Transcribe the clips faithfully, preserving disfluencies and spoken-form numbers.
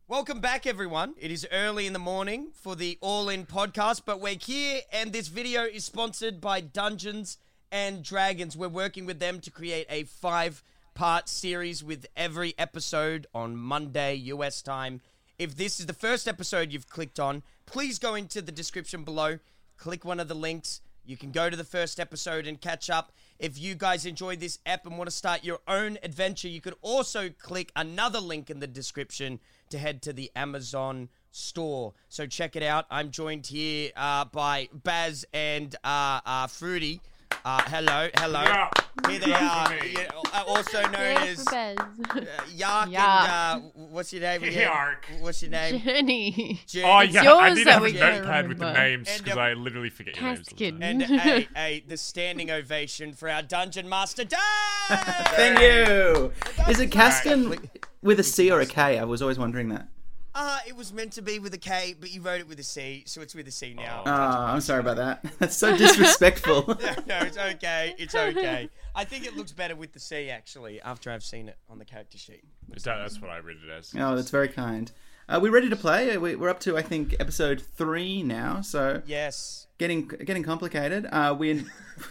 Welcome back, everyone. It is early in the morning for the All In podcast, but we're here, and this video is sponsored by Dungeons and Dragons. We're working with them to create a five-part series with every episode on Monday, U S time. If this is the first episode you've clicked on, please go into the description below, click one of the links. You can go to the first episode and catch up. If you guys enjoyed this ep and want to start your own adventure, you could also click another link in the description to head to the Amazon store. So check it out. I'm joined here uh, by Baz and uh, uh, Fruity. Uh, hello, hello. Yeah. Here they are. Yeah, also known Yeah, as for Bez. uh, Yark Yark. and uh, what's your name again? Yark. What's your name? Jenny. Jen- Oh, It's yeah, I yours need to that have we a can't notepad with the remember. names, And, because um, I literally forget your names all the Caskin. time. And a, a, the standing ovation for our Dungeon Master, Dave! Thank you. Is it Caskin with a C or a K? I was always wondering that. Uh, it was meant to be with a K, but you wrote it with a C, so it's with a C now. Oh, I'm sorry about that. That's so disrespectful. no, no, it's okay. It's okay. I think it looks better with the C, actually, after I've seen it on the character sheet. Is that, that's what I read it as. Oh, that's very kind. Uh, we're ready to play. We- We're up to, I think, episode three now, so Yes. getting getting complicated. Uh, we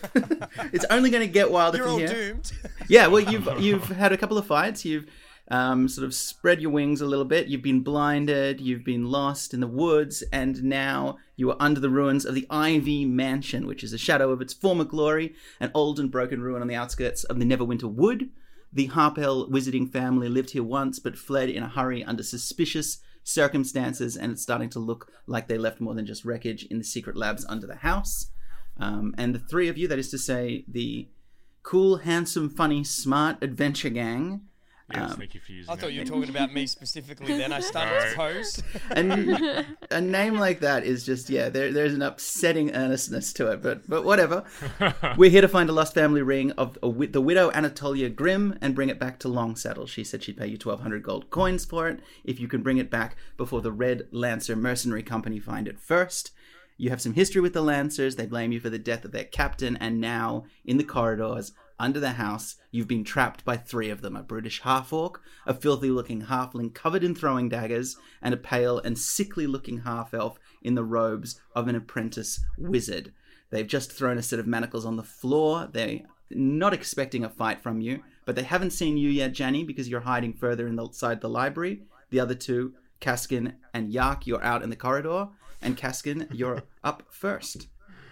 it's only going to get wilder You're from all here. doomed. Yeah, well, you've you've had a couple of fights. You've um, sort of spread your wings a little bit. You've been blinded. You've been lost in the woods, and now you are under the ruins of the Ivy Mansion, which is a shadow of its former glory, an old and broken ruin on the outskirts of the Neverwinter Wood. The Harpell wizarding family lived here once, but fled in a hurry under suspicious circumstances, and it's starting to look like they left more than just wreckage in the secret labs under the house. Um, and the three of you, that is to say, the cool, handsome, funny, smart adventure gang. Yeah, Um, thank you for using I thought it. you were talking about me specifically then. I started to pose. And a name like that is just, yeah, there, there's an upsetting earnestness to it, but but whatever. We're here to find a lost family ring of a, wi- the widow Anatolia Grimm and bring it back to Longsaddle. She said she'd pay you twelve hundred gold coins for it if you can bring it back before the Red Lancer Mercenary Company find it first. You have some history with the Lancers. They blame you for the death of their captain, and now, in the corridors, under the house, you've been trapped by three of them. A brutish half-orc, a filthy-looking halfling covered in throwing daggers, and a pale and sickly-looking half-elf in the robes of an apprentice wizard. They've just thrown a set of manacles on the floor. They're not expecting a fight from you, but they haven't seen you yet, Janny, because you're hiding further inside the library. The other two, Caskin and Yark, you're out in the corridor, and Caskin, you're up first.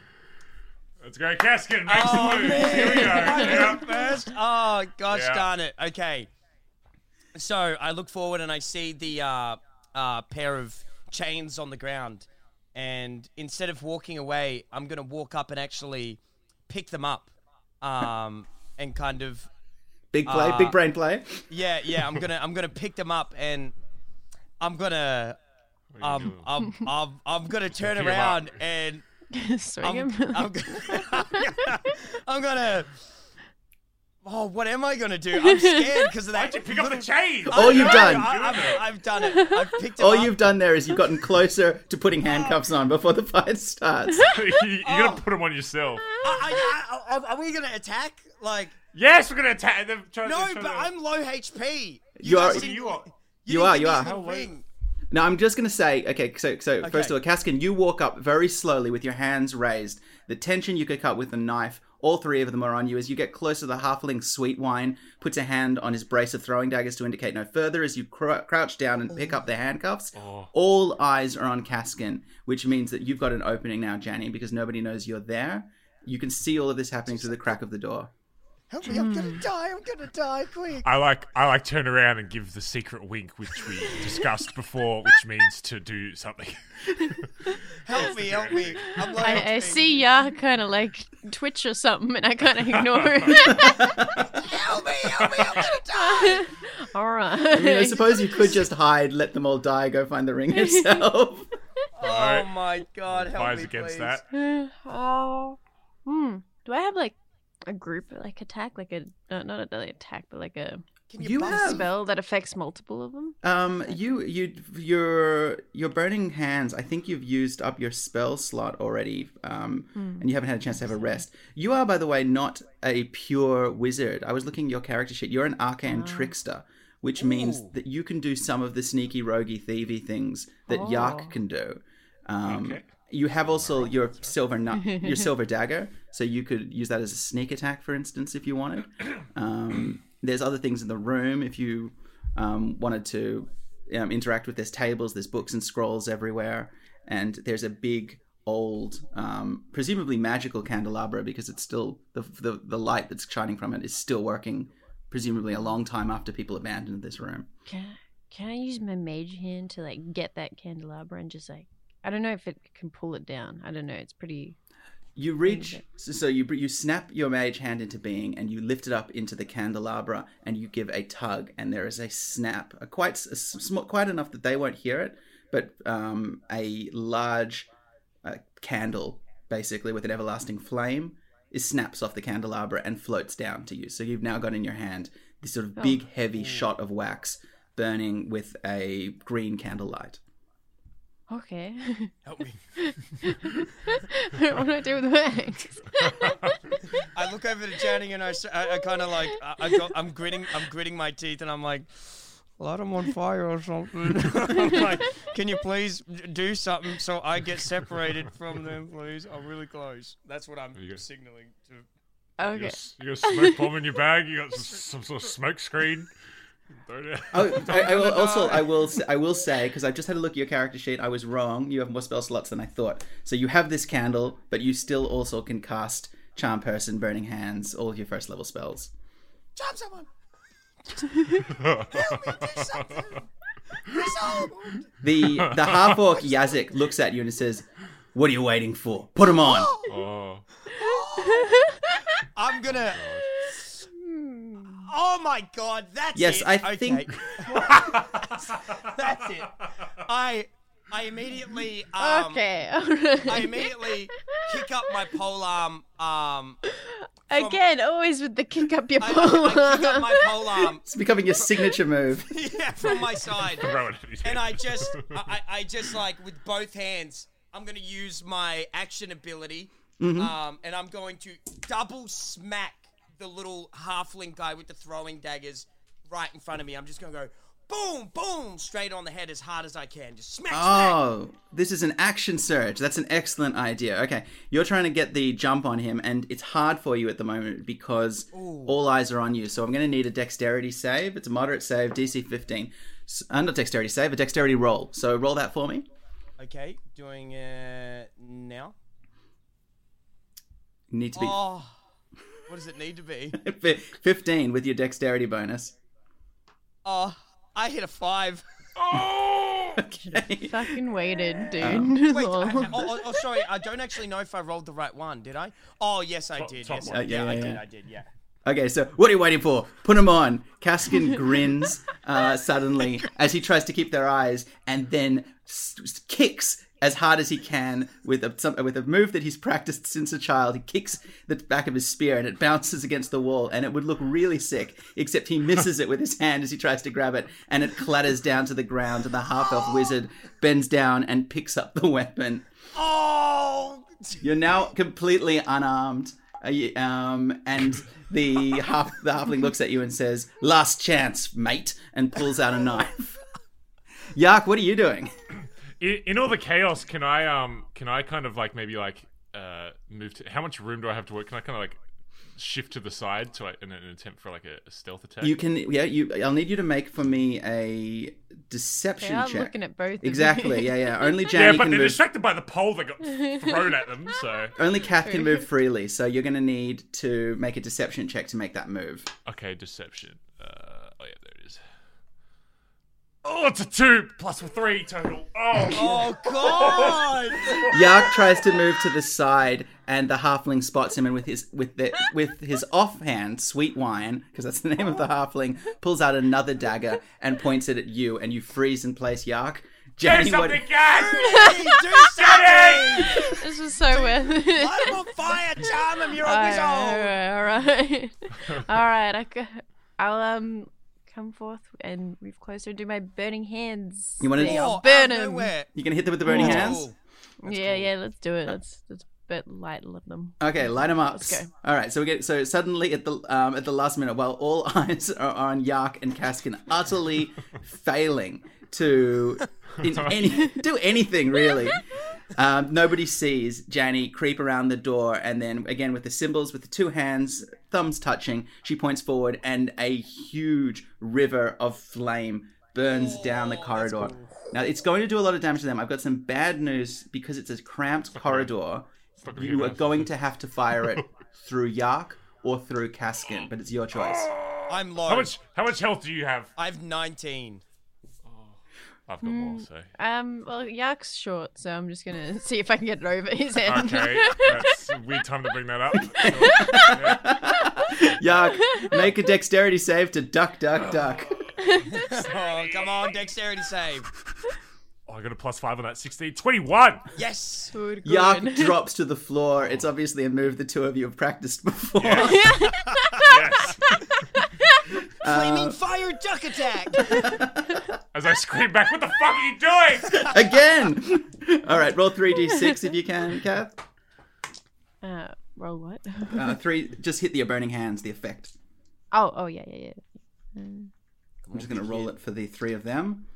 Let's go, Caskin. Make Oh, some moves. man. Here we go. I did Yeah. it first. Oh, gosh Yeah. darn it. Okay. So I look forward and I see the uh, uh, pair of chains on the ground. And instead of walking away, I'm going to walk up and actually pick them up. Um, and kind of, Big play, Uh, big brain play. yeah, yeah, I'm going to, I'm going to pick them up and I'm going to, What are you um, doing? I'm, I'm, I'm going to turn Pick 'em up. around and Swing I'm, him. I'm, gonna, I'm gonna. Oh, what am I gonna do? I'm scared because of that. Why'd you pick up the chains? All you've I- done. I, I've, I've done it. I've picked it All up. you've done there is you've gotten closer to putting handcuffs on before the fight starts. you, you gotta Oh. put them on yourself. I, I, I, are- are we gonna attack? Like, Yes, we're gonna attack them. Try, no, try but to- I'm low H P. You are- guys What didn't- are you on? You didn't are, give you me are. the How late? ring. Now, I'm just going to say, okay, so, so Okay. first of all, Caskin, you walk up very slowly with your hands raised. The tension you could cut with a knife, all three of them are on you. As you get closer, the halfling Sweet Wine puts a hand on his brace of throwing daggers to indicate no further. As you cr- crouch down and pick up the handcuffs, Oh. all eyes are on Caskin, which means that you've got an opening now, Janny, because nobody knows you're there. You can see all of this happening through the crack of the door. Help me! I'm gonna die! I'm gonna die! Quick! I like I like turn around and give the secret wink, which we discussed before, which means to do something. Help me! Help me! I'm low I, I H P. see Ya kind of like twitch or something, and I kind of ignore it. Help me! Help me! I'm gonna die! All right. I mean, I suppose you could just hide, let them all die, go find the ring yourself. Oh my God! Help Advise me, against please. that. Oh. Hmm. Do I have like a group like attack, like a not not a daily attack, but like a Can you, You bust have- them? spell that affects multiple of them? Um, you, you, your, your burning hands. I think you've used up your spell slot already. Um, and you haven't had a chance to have a rest. You are, by the way, not a pure wizard. I was looking at your character sheet. You're an arcane trickster, which means Ooh. that you can do some of the sneaky, roguey, thievy things that Oh. Yark can do. Um, Okay. You have also your silver nut, your silver dagger, so you could use that as a sneak attack, for instance, if you wanted. Um, there's other things in the room if you um, wanted to um, interact with. There's tables, there's books and scrolls everywhere, and there's a big old, um, presumably magical candelabra because it's still the, the the light that's shining from it is still working, presumably a long time after people abandoned this room. Can I, can I use my mage hand to like get that candelabra and just like I don't know if it can pull it down. I don't know. It's pretty. You reach, so, so you you snap your mage hand into being, and you lift it up into the candelabra, and you give a tug, and there is a snap, a quite a sm- quite enough that they won't hear it, but um, a large uh, candle, basically with an everlasting flame, is snaps off the candelabra and floats down to you. So you've now got in your hand this sort of big, heavy shot of wax burning with a green candlelight. Okay. Help me. What do I do with the wax? I look over to Channing and I, s- I, I kind of like I, I got, I'm gritting I'm gritting my teeth and I'm like, light them on fire or something. I'm like, can you please do something so I get separated from them, please? I'm really close. That's what I'm You go. signaling to. You Okay. got, s- you got a smoke bomb in your bag. You got some, some sort of smoke screen. Throw it out. Oh, I, I will also I will s- I will say, because I've just had a look at your character sheet, I was wrong. You have more spell slots than I thought. So you have this candle, but you still also can cast Charm Person, Burning Hands, all of your first level spells. Jump someone. Help me do something. Resolve. The the half orc Yazik looks at you and says, "What are you waiting for? Put him on." Oh. I'm gonna. Oh my god, that's Yes, it. I Okay. think- that's it. I I immediately um Okay. All right. I immediately kick up my polearm um Again, always with the kick up your I, pole. I kick up my polearm It's becoming your signature move. yeah, from my side. Throw it at his And head. I just I, I I just like with both hands, I'm gonna use my action ability. Um and I'm going to double smack the little halfling guy with the throwing daggers right in front of me. I'm just gonna go boom, boom, straight on the head as hard as I can. Just smack, smack. Oh, this is an action surge. That's an excellent idea. Okay, you're trying to get the jump on him, and it's hard for you at the moment because all eyes are on you. So I'm going to need a dexterity save. It's a moderate save, D C fifteen. S- Uh, not dexterity save, a dexterity roll. So roll that for me. Okay, doing it now. You need to be Oh, what does it need to be? fi- fifteen with your dexterity bonus. Oh, I hit a five. Oh! Okay. Fucking waited, dude. Wait, Lol. I, I- oh, oh, oh, sorry, I don't actually know if I rolled the right one, did I? Oh, yes, I Top- did. top Yes, one. I, Uh, yeah, yeah, I yeah, did, yeah. I did, yeah. Okay, so what are you waiting for? Put him on. Kaskin grins uh, suddenly as he tries to keep their eyes, and then s- s- kicks as hard as he can with a some, with a move that he's practiced since a child. He kicks the back of his spear, and it bounces against the wall, and it would look really sick, except he misses it with his hand as he tries to grab it, and it clatters down to the ground, and the half-elf wizard bends down and picks up the weapon. Oh! You're now completely unarmed, uh, you- um, and the half the halfling looks at you and says, "Last chance, mate," and pulls out a knife. Yark, what are you doing? In, in all the chaos, can I um can I kind of like maybe like uh move to how much room do I have to work? Can I kind of like shift to the side to like, in an attempt for like a, a stealth attack? You can, yeah. You, I'll need you to make for me a deception They are check. looking at both. of Exactly. you. Yeah, yeah. Only yeah, Janny but can they're move. distracted by the pole that got thrown at them. So Only Kath can move freely, so you're going to need to make a deception check to make that move. okay, deception. Uh, oh yeah, there it is. Oh, it's a two plus a three total. Oh, Oh, God! Yark tries to move to the side, and the halfling spots him, and with his with the with his offhand, Sweet Wine, because that's the name of the halfling, pulls out another dagger and points it at you, and you freeze in place, Yark. do Jenny, what- something, guys! Hey, do something! This is so weird. Light him on fire, charm him, you're a All wizard! right, all right, all right. I c- I'll um come forth and move closer and do my burning hands. You wanna- thing. Oh, I'll out burn of him. nowhere. You gonna hit them with the burning Oh. hands? Cool. Yeah, yeah. Let's do it. Let's let's but light them. Okay, light them up. Let's go. All right, so we get so suddenly at the um, at the last minute, while all eyes are on Yark and Kaskin, utterly failing to in any do anything really. Um, nobody sees Janny creep around the door, and then again with the symbols, with the two hands, thumbs touching, she points forward, and a huge river of flame burns down the corridor. Now, it's going to do a lot of damage to them. I've got some bad news because it's a cramped corridor. You are going to have to fire it through Yark or through Kaskin, but it's your choice. I'm low. How much? How much health do you have? I have nineteen. I've got more. So. Um, well, Yark's short, so I'm just gonna see if I can get it over his head. Okay, that's a weird time to bring that up. Sure. Yeah. Yark, make a dexterity save to duck, duck, duck. Oh, come on, dexterity save. Oh, I got a plus five on that. sixteen. twenty-one. Yes. Good, good. Yark drops to the floor. It's obviously a move the two of you have practiced before. Yes. Yes. Flaming fire duck attack. As I scream back, what the fuck are you doing? Again! All right, roll three d six if you can, Kath. Uh, roll what? Uh, three, just hit the burning hands, the effect. Oh, oh yeah, yeah, yeah. Uh, I'm just going to roll it for the three of them.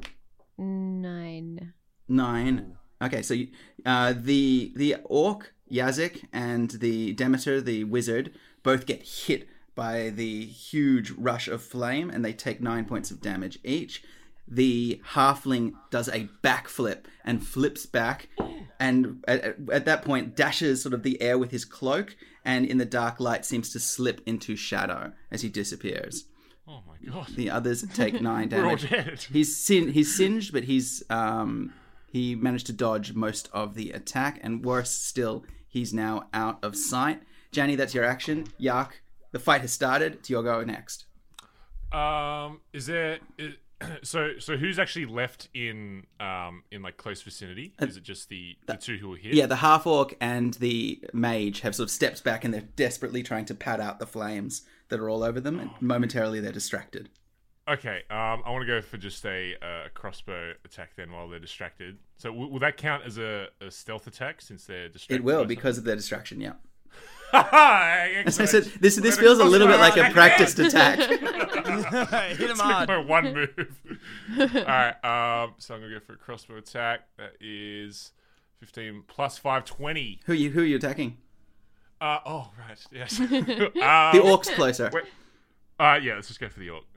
nine. Nine. Okay, so you, uh, the the orc, Yazik, and the Demeter, the wizard, both get hit by the huge rush of flame, and they take nine points of damage each. The halfling does a backflip and flips back, and at, at that point dashes sort of the air with his cloak, and in the dark light seems to slip into shadow as he disappears. Oh my god. The others take nine We're all damage. dead. He's sin- he's singed, but he's um he managed to dodge most of the attack, and worse still, he's now out of sight. Janny, that's your action. Yark, the fight has started. It's your go next. Um, is there? Is, so, so who's actually left in um in like close vicinity? Is it just the the two who were hit? Yeah, the half orc and the mage have sort of stepped back, and they're desperately trying to pat out the flames that are all over them. And momentarily, they're distracted. Okay. Um, I want to go for just a uh, crossbow attack then while they're distracted. So, w- will that count as a, a stealth attack since they're distracted? It will by because of their distraction. Yeah. something? As I said, this this feels a little bit like a practiced attack. Hit him It's hard. my one move. All right. Um, so I'm gonna go for a crossbow attack. That is fifteen plus five, twenty. Who you who are you attacking? Uh, oh right. Yes. The um, orc's closer. wait. Uh, yeah. Let's just go for the orc.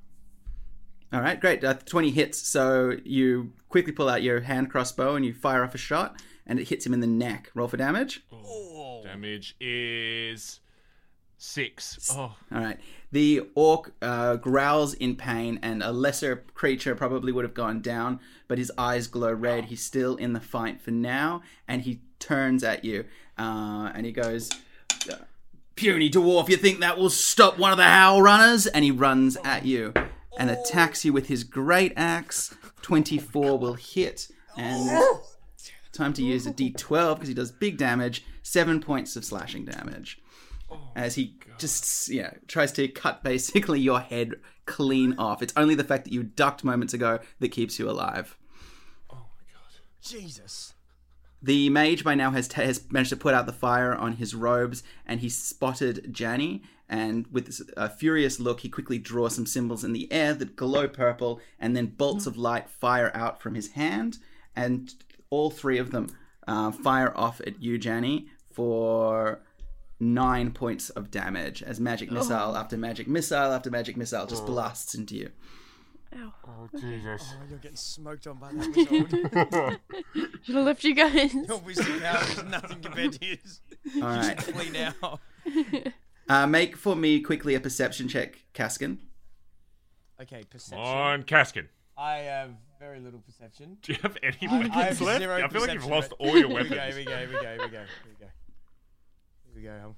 All right, great. Uh, twenty hits. So you quickly pull out your hand crossbow and you fire off a shot, and it hits him in the neck. Roll for damage. Oh. Damage is six. Oh. All right. The orc uh, growls in pain, and a lesser creature probably would have gone down, but his eyes glow red. He's still in the fight for now, and he turns at you, uh, and he goes, "Puny dwarf, you think that will stop one of the Howl Runners?" And he runs at you and attacks you with his great axe. twenty-four will hit, and time to use a d twelve because he does big damage. Seven points of slashing damage. As he just, yeah, tries to cut basically your head clean off. It's only the fact that you ducked moments ago that keeps you alive. Oh my god. Jesus. The mage by now has, t- has managed to put out the fire on his robes, and he spotted Janny, and with this, a furious look, he quickly draws some symbols in the air that glow purple, and then bolts of light fire out from his hand, and all three of them uh, fire off at you, Janny, for nine points of damage as magic missile after magic missile after magic missile just blasts into you. Ow. Oh Jesus. Oh, you're getting smoked on by that result. Should I lift you guys? Your wisdom power is nothing compared to his. All right. Flee now. Uh, make for me quickly a perception check, Kaskin. Okay, perception. On Kaskin. I have very little perception. Do you have any I, weapons I have left? zero I feel like you've perception, lost right? all your Here we go, weapons. here we go, here we go, here we go, here we go. Here we go.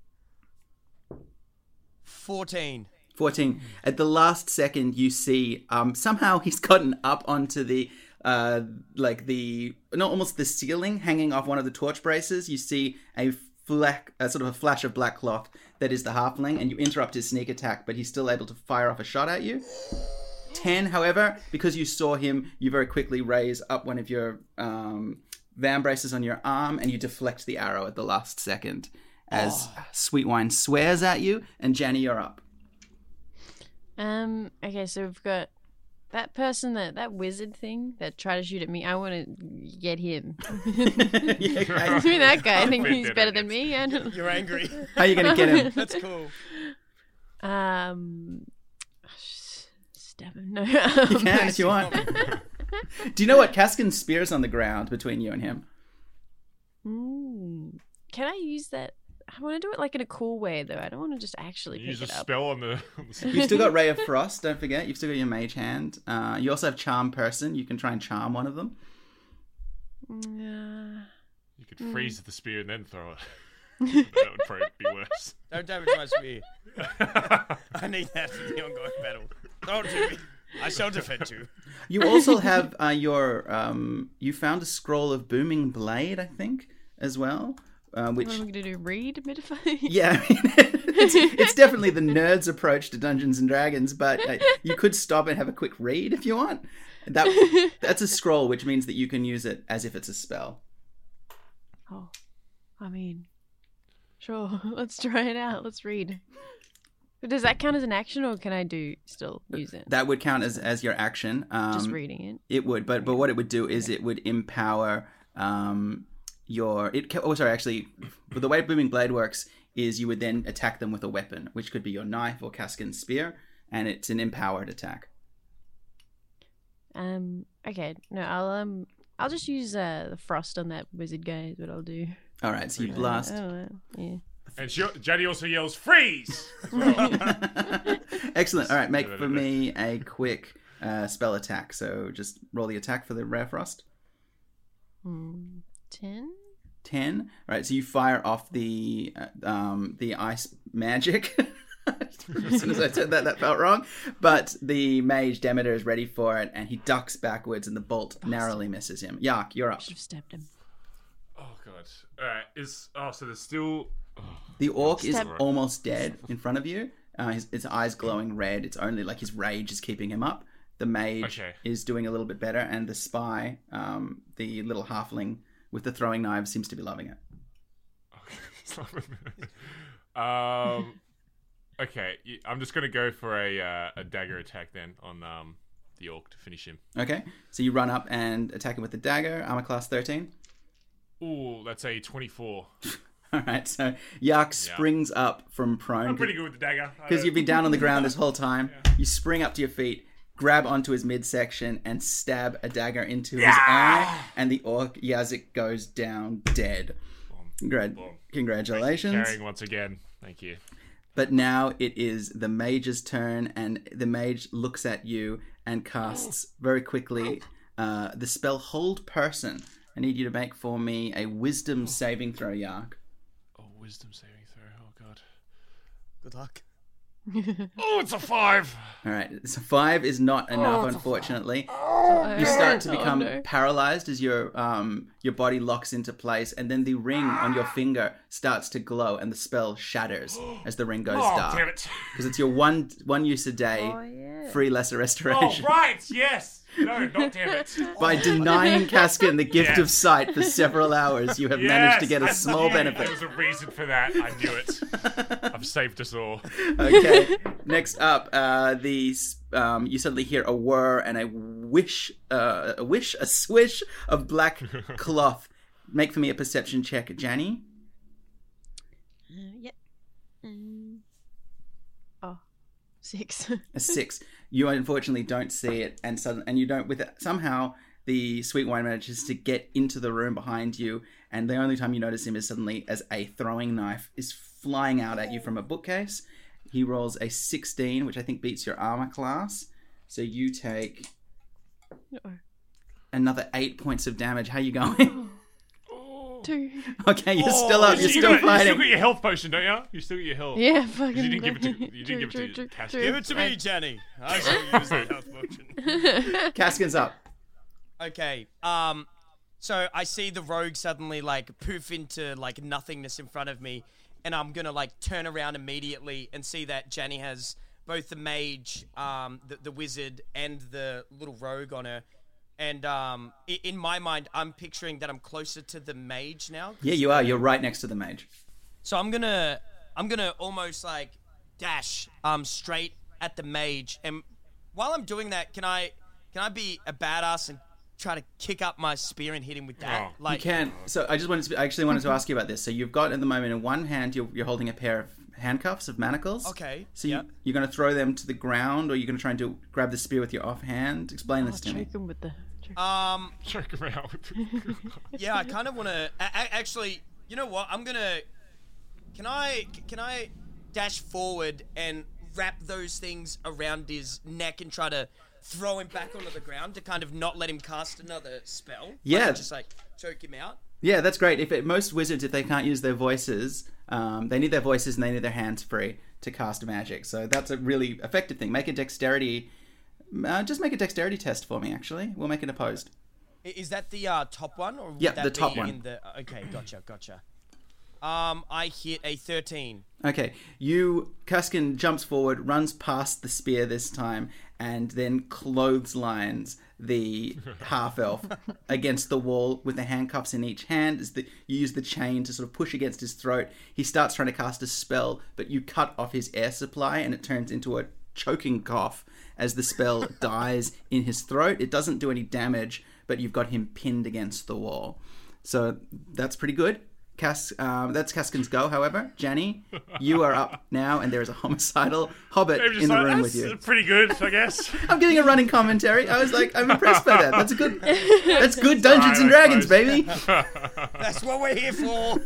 um. fourteen. fourteen. At the last second, you see um, somehow he's gotten up onto the, uh, like the, not almost the ceiling, hanging off one of the torch braces. You see a black, uh, sort of a flash of black cloth that is the halfling, and you interrupt his sneak attack, but he's still able to fire off a shot at you. ten, however, because you saw him, you very quickly raise up one of your um, Vambrace is on your arm, and you deflect the arrow at the last second as Sweetwine swears at you. And Janny, you're up. Um. Okay, so we've got that person, that that wizard thing that tried to shoot at me. I want to get him. Yeah, Give me that guy. I think Fit he's that better I than me. I don't... You're angry. how are you going to get him? That's cool. Um. Stab him. No. You Um, can if you want. Do you know what? Caskin's spear's on the ground between you and him. mm, can I use that? I want to do it like in a cool way, though. I don't want to just actually pick Use a it up. spell on the. On the You've still got Ray of Frost, don't forget. You've still got your Mage Hand. Uh, you also have Charm Person. You can try and charm one of them. Uh, you could freeze the spear and then throw it. That would probably be worse. Don't damage my spear. I need that for the ongoing battle. Throw it to me. I shall defend you. You also have uh, your... Um, you found a scroll of Booming Blade, I think, as well. Uh, which... what am I going to do? Read Midify? Yeah, I mean, it's, it's definitely the nerd's approach to Dungeons and Dragons, but uh, you could stop and have a quick read if you want. That That's a scroll, which means that you can use it as if it's a spell. Oh, I mean, sure. Let's try it out. Let's read. But does that count as an action, or can I do still use it? That would count as, as your action. Um, Just reading it. It would, but but what it would do is it would empower um, your... It ca- oh, sorry, actually, but the way Booming Blade works is you would then attack them with a weapon, which could be your knife or Caskin's spear, and it's an empowered attack. Um. Okay. No. I'll um. I'll just use uh the frost on that wizard guy. Is what I'll do. All right, so you Uh, blast. I don't know. Yeah. And she, Jaddy also yells, "Freeze!" Excellent. All right, make for me a quick uh, spell attack. So just roll the attack for the Rare Frost. Hmm. Ten. ten. All right, so you fire off the uh, um, the ice magic. As soon as I said that, that felt wrong. But the mage Demeter is ready for it, and he ducks backwards, and the bolt narrowly misses him. Yark, you're up. Should have stabbed him. Oh god. All right. Is oh so there's still. The orc is Stab- almost dead in front of you. Uh, his, his eyes glowing red. It's only like his rage is keeping him up. The mage Okay. is doing a little bit better, and the spy, um, the little halfling with the throwing knives, seems to be loving it. um. Okay, y- I'm just gonna go for a uh, a dagger attack then on um the orc to finish him. Okay, so you run up and attack him with the dagger. Armor class thirteen. Ooh, that's a twenty-four. All right, so Yark springs up from prone. I'm pretty good with the dagger. I Because don't- you've been down on the ground this whole time. You spring up to your feet, grab onto his midsection, and stab a dagger into his eye, and the orc Yazik goes down dead. Congra- Boom. Congratulations. Carrying once again. Thank you. But now it is the mage's turn, and the mage looks at you and casts very quickly uh, the spell Hold Person. I need you to make for me a wisdom saving throw, Yark. Oh, wisdom saving throw. Oh god. Good luck. Oh, it's a five. All right, so five is not enough, unfortunately. You start to become Oh, no. paralyzed as your um your body locks into place, and then the ring on your finger starts to glow, and the spell shatters as the ring goes Oh, dark. damn it. Because it's your one one use a day, Oh, yeah. free lesser Oh, restoration. right. Yes. No, not damn it. By denying Caskin the gift Yes. of sight for several hours, you have Yes, managed to get a I small knew benefit. There was a reason for that. I knew it. I've saved us all. Okay. Next up, uh, the um, you suddenly hear a whir and a wish, uh, a wish, a swish of black cloth. Make for me a perception check, Janny. Uh, yep. Um, oh, six. A six. You unfortunately don't see it, and sudden, and you don't with it. Somehow the sweet wine manages to get into the room behind you, and the only time you notice him is suddenly as a throwing knife is flying out at you from a bookcase. He rolls a sixteen, which I think beats your armor class. So you take Oh, another eight points of damage. How you going? two. Okay, you're still up. You're you still got, You still fighting. got your health potion, don't you? You still got your health. Yeah, fucking. You didn't give it to. You didn't True, give it true, to true, Cass. true. Give it to me, Jenny. I shall use the health potion. Caskin's up. Okay. Um. So I see the rogue suddenly like poof into like nothingness in front of me, and I'm gonna like turn around immediately and see that Jenny has both the mage, um, the, the wizard, and the little rogue on her. and um, i- in my mind, I'm picturing that I'm closer to the mage now. Yeah, you are. You're right next to the mage. So I'm gonna, I'm gonna almost like dash um straight at the mage, and while I'm doing that, can I, can I be a badass and try to kick up my spear and hit him with that? Oh. Like, You can. So I just wanted to. I actually wanted to ask you about this. So you've got at the moment in one hand you're, you're holding a pair of handcuffs of manacles. Okay. So you, Yep. you're going to throw them to the ground, or you're going to try and do grab the spear with your offhand. Explain I'll this to me. choke him with the. choke- Um, Choke him out with the... yeah, I kind of want to. Actually, you know what? I'm gonna. Can I? Can I dash forward and wrap those things around his neck and try to throw him back onto the ground to kind of not let him cast another spell? Yeah. Like, just like choke him out. Yeah, that's great. If it, most wizards, if they can't use their voices, um, they need their voices and they need their hands free to cast magic. So that's a really effective thing. Make a dexterity. Uh, just make a dexterity test for me. Actually, we'll make it opposed. I- Is that the uh, top one, or would Yeah, that the top be one. In the... Okay, gotcha, gotcha. Um, I hit a thirteen. Okay, you Kaskin jumps forward, runs past the spear this time, and then clotheslines the half elf against the wall with the handcuffs in each hand. As the, you use the chain to sort of push against his throat. He starts trying to cast a spell, but you cut off his air supply, and it turns into a choking cough as the spell dies in his throat. It doesn't do any damage, but you've got him pinned against the wall. So that's pretty good. Cas- um, that's Kaskin's go, however. Janny, you are up now, and there is a homicidal hobbit Maybe just in the like, room that's with you. pretty good, I guess. I'm giving a running commentary. I was like, I'm impressed by that. That's a good, that's good Dungeons and Alright, I Dragons, suppose. baby. That's what we're here for.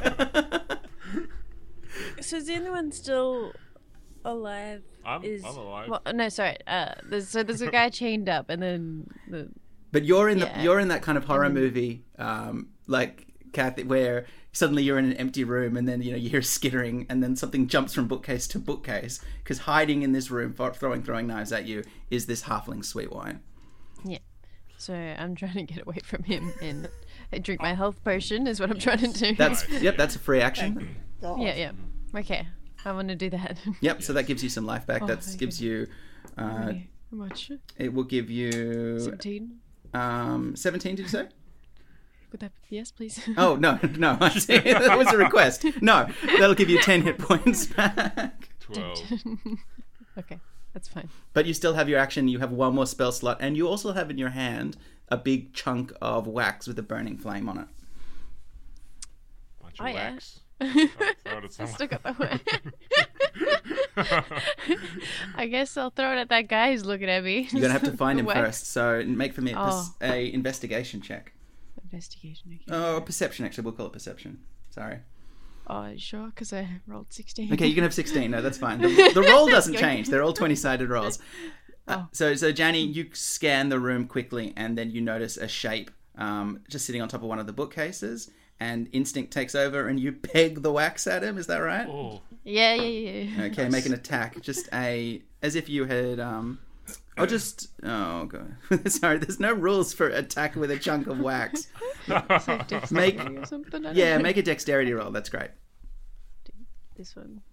So is anyone still alive? I'm, Is I'm alive. Well, no, sorry. Uh, there's, so there's a guy chained up, and then the. But you're in the Yeah. you're in that kind of horror movie, um, like Kathy, where suddenly you're in an empty room, and then you know you hear skittering, and then something jumps from bookcase to bookcase because hiding in this room, for throwing throwing knives at you, is this halfling sweet wine. Yeah. So I'm trying to get away from him and drink my health potion is what I'm trying to do. That's yep, that's a free action. yeah, yeah. Okay, I want to do that. Yep, so that gives you some life back. Oh, That thank gives you, uh, Okay. How much? it will give you Seventeen. um seventeen. Did you say? Would that? Yes, please. Oh no, no, I see. That was a request. No, that'll give you ten hit points back. twelve. Okay, that's fine. But you still have your action. You have one more spell slot, and you also have in your hand a big chunk of wax with a burning flame on it. Bunch of Oh, yeah. wax. Oh, throw it at I someone. still got that one. I guess I'll throw it at that guy who's looking at me. You're gonna have to find him Wax. first. So make for me a, pers- Oh. a investigation check. Investigation. Okay. Oh, a perception. Actually, we'll call it perception. Sorry. Oh, sure, because I rolled sixteen. Okay, you can have sixteen. No, that's fine. The, the roll doesn't change. They're all twenty-sided rolls. Uh, Oh. so, so Janny, you scan the room quickly, and then you notice a shape um, just sitting on top of one of the bookcases, and instinct takes over, and you peg the wax at him. Is that right? Oh, Yeah, yeah, yeah. yeah. Okay, make an attack. Just a as if you had um. Or just oh god. Sorry, there's no rules for attack with a chunk of wax. It's like Make- dexterity or something. I don't Yeah, know. make a dexterity roll. That's great. This one.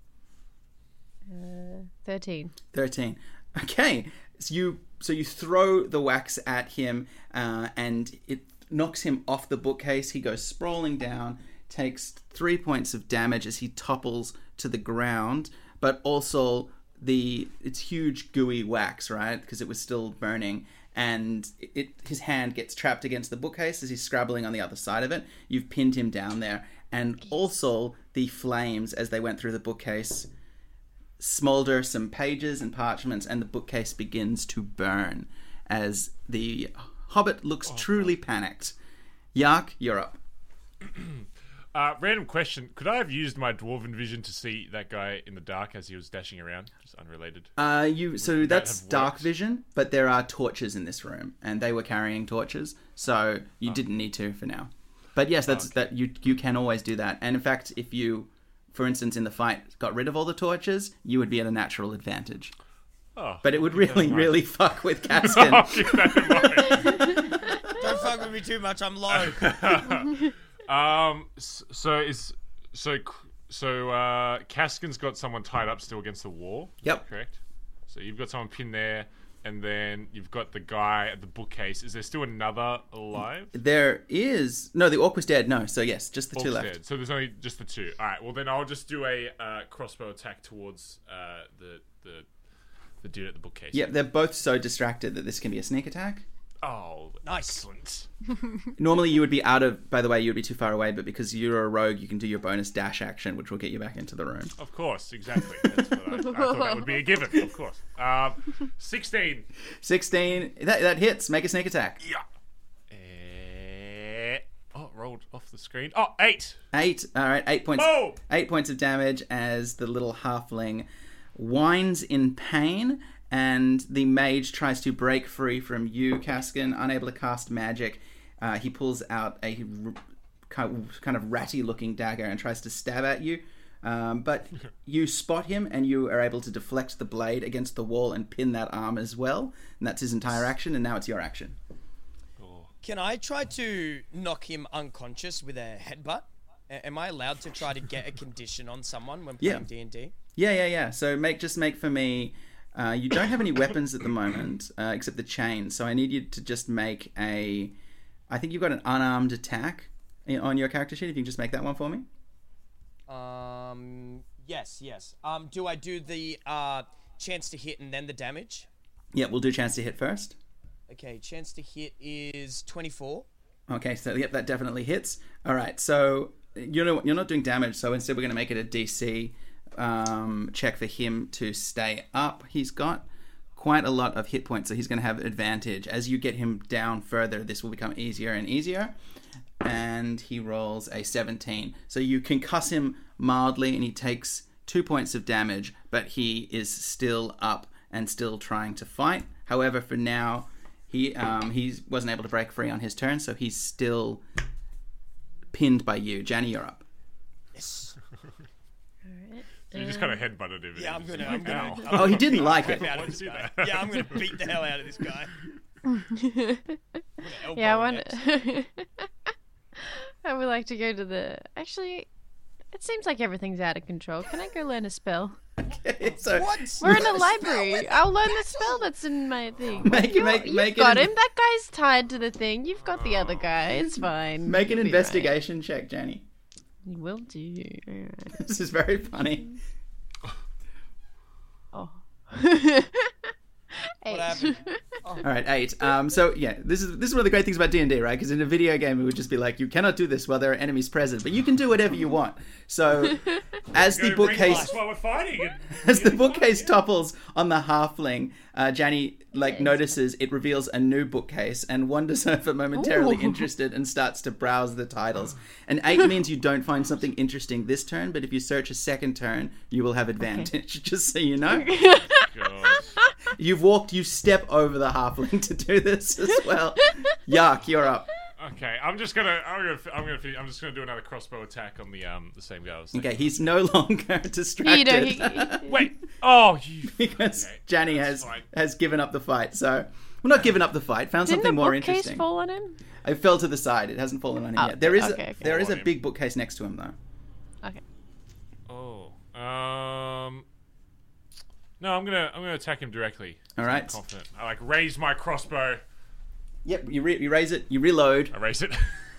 Uh, thirteen. Thirteen. Okay, so you so you throw the wax at him, uh, and it knocks him off the bookcase. He goes sprawling down, takes three points of damage as he topples to the ground. But also the it's huge gooey wax, right? Because it was still burning, and it his hand gets trapped against the bookcase as he's scrabbling on the other side of it. You've pinned him down there, and also the flames as they went through the bookcase smolder some pages and parchments, and the bookcase begins to burn as the hobbit looks truly panicked. Yark, you're up. uh, random question. Could I have used my dwarven vision to see that guy in the dark as he was dashing around? Just unrelated. Uh, you so that that's have dark worked? vision, but there are torches in this room, and they were carrying torches, so you didn't need to for now. But yes, that's that you you can always do that. And in fact, if you, for instance, in the fight, got rid of all the torches, you would be at a natural advantage. Oh, But it would I'll keep that really, in mind. really fuck with I'll Kaskin. keep that in mind. Don't fuck with me too much. I'm low. Um. s- So is so so. Uh, Kaskin's got someone tied up still against the wall. Yep. Correct. So you've got someone pinned there, and then you've got the guy at the bookcase. Is there still another alive? There is no. The orc was dead. No. So yes, just the two Orc's left. dead. So there's only just the two. All right. Well, then I'll just do a uh, crossbow attack towards uh, the the the dude at the bookcase. Yep, they're both so distracted that this can be a sneak attack. Oh, Nice. excellent. Normally you would be out of, by the way, you would be too far away, but because you're a rogue, you can do your bonus dash action, which will get you back into the room. Of course, exactly. That's what I, I thought that would be a given. Of course. Um, sixteen. sixteen, that, that hits. Make a sneak attack. Yeah. Eh, oh, it rolled off the screen. Oh, eight. Eight, alright, eight points. Boom! Eight points of damage as the little halfling whines in pain, and the mage tries to break free from you, Kaskin, unable to cast magic. Uh, he pulls out a r- kind of ratty-looking dagger and tries to stab at you. Um, but you spot him, and you are able to deflect the blade against the wall and pin that arm as well. And that's his entire action, and now it's your action. Can I try to knock him unconscious with a headbutt? A- am I allowed to try to get a condition on someone when Yeah. playing D and D? Yeah, yeah, yeah. So make just make for me... Uh, you don't have any weapons at the moment, uh, except the chain. So I need you to just make a... I think you've got an unarmed attack on your character sheet. If you can just make that one for me. Um, yes, yes. Um, do I do the uh, chance to hit and then the damage? Yeah, we'll do chance to hit first. Okay, chance to hit is twenty-four. Okay, so yep, that definitely hits. All right, so you know you're not doing damage, so instead we're going to make it a D C um, check for him to stay up. He's got quite a lot of hit points, so he's going to have advantage. As you get him down further, this will become easier and easier. And he rolls a seventeen. So you concuss him mildly, and he takes two points of damage, but he is still up and still trying to fight. However, for now, he um, he wasn't able to break free on his turn, so he's still pinned by you. Janny, you're up. Yes. Alright. So you just kind of headbutted him. Yeah, I'm and gonna. just I'm like, gonna. ow. I'm Oh, he didn't like it. gonna out of Why'd this you do guy. that? Yeah, I'm gonna beat the hell out of this guy. Yeah, I Elbow want. next. I would like to go to the. Actually, it seems like everything's out of control. Can I go learn a spell? so What? We're in a library. I'll learn the spell that's in my thing. Make it- You're- make- You've make it got an- him. That guy's tied to the thing. You've got the other guy. It's fine. make an You'll be investigation check, Janny. right. Will do. Alright. This is very funny. Oh. What Eight. happened? All right, eight. Um, so yeah, this is this is one of the great things about D and D, right? Because in a video game, it would just be like, you cannot do this while there are enemies present, but you can do whatever you want. So, as the Go bring bookcase, lights while we're fighting. and- as the bookcase topples on the halfling, uh, Janny like notices it reveals a new bookcase and wanders over momentarily Ooh. interested and starts to browse the titles. And eight means you don't find something interesting this turn, but if you search a second turn, you will have advantage. Just so you know. Gosh. You've walked, you step over the halfling to do this as well. Yuck, you're up. Okay, I'm just gonna, I'm gonna, I'm gonna, fin- I'm just gonna do another crossbow attack on the um the same guy. I was thinking. Okay, he's no longer distracted You know, he, he- Wait. Oh, you. because Okay, Janny that's has fine. has given up the fight. So, well, not given up the fight. Found didn't something the more bookcase interesting. fall on him? It fell to the side. It hasn't fallen on him Oh, yet. There is okay, a, okay. there is Fall a on him. big bookcase next to him though. Okay. Oh. Um. No, I'm gonna, I'm gonna attack him directly. All I'm right. confident. I like raise my crossbow. Yep. You re- you raise it. You reload. I raise it.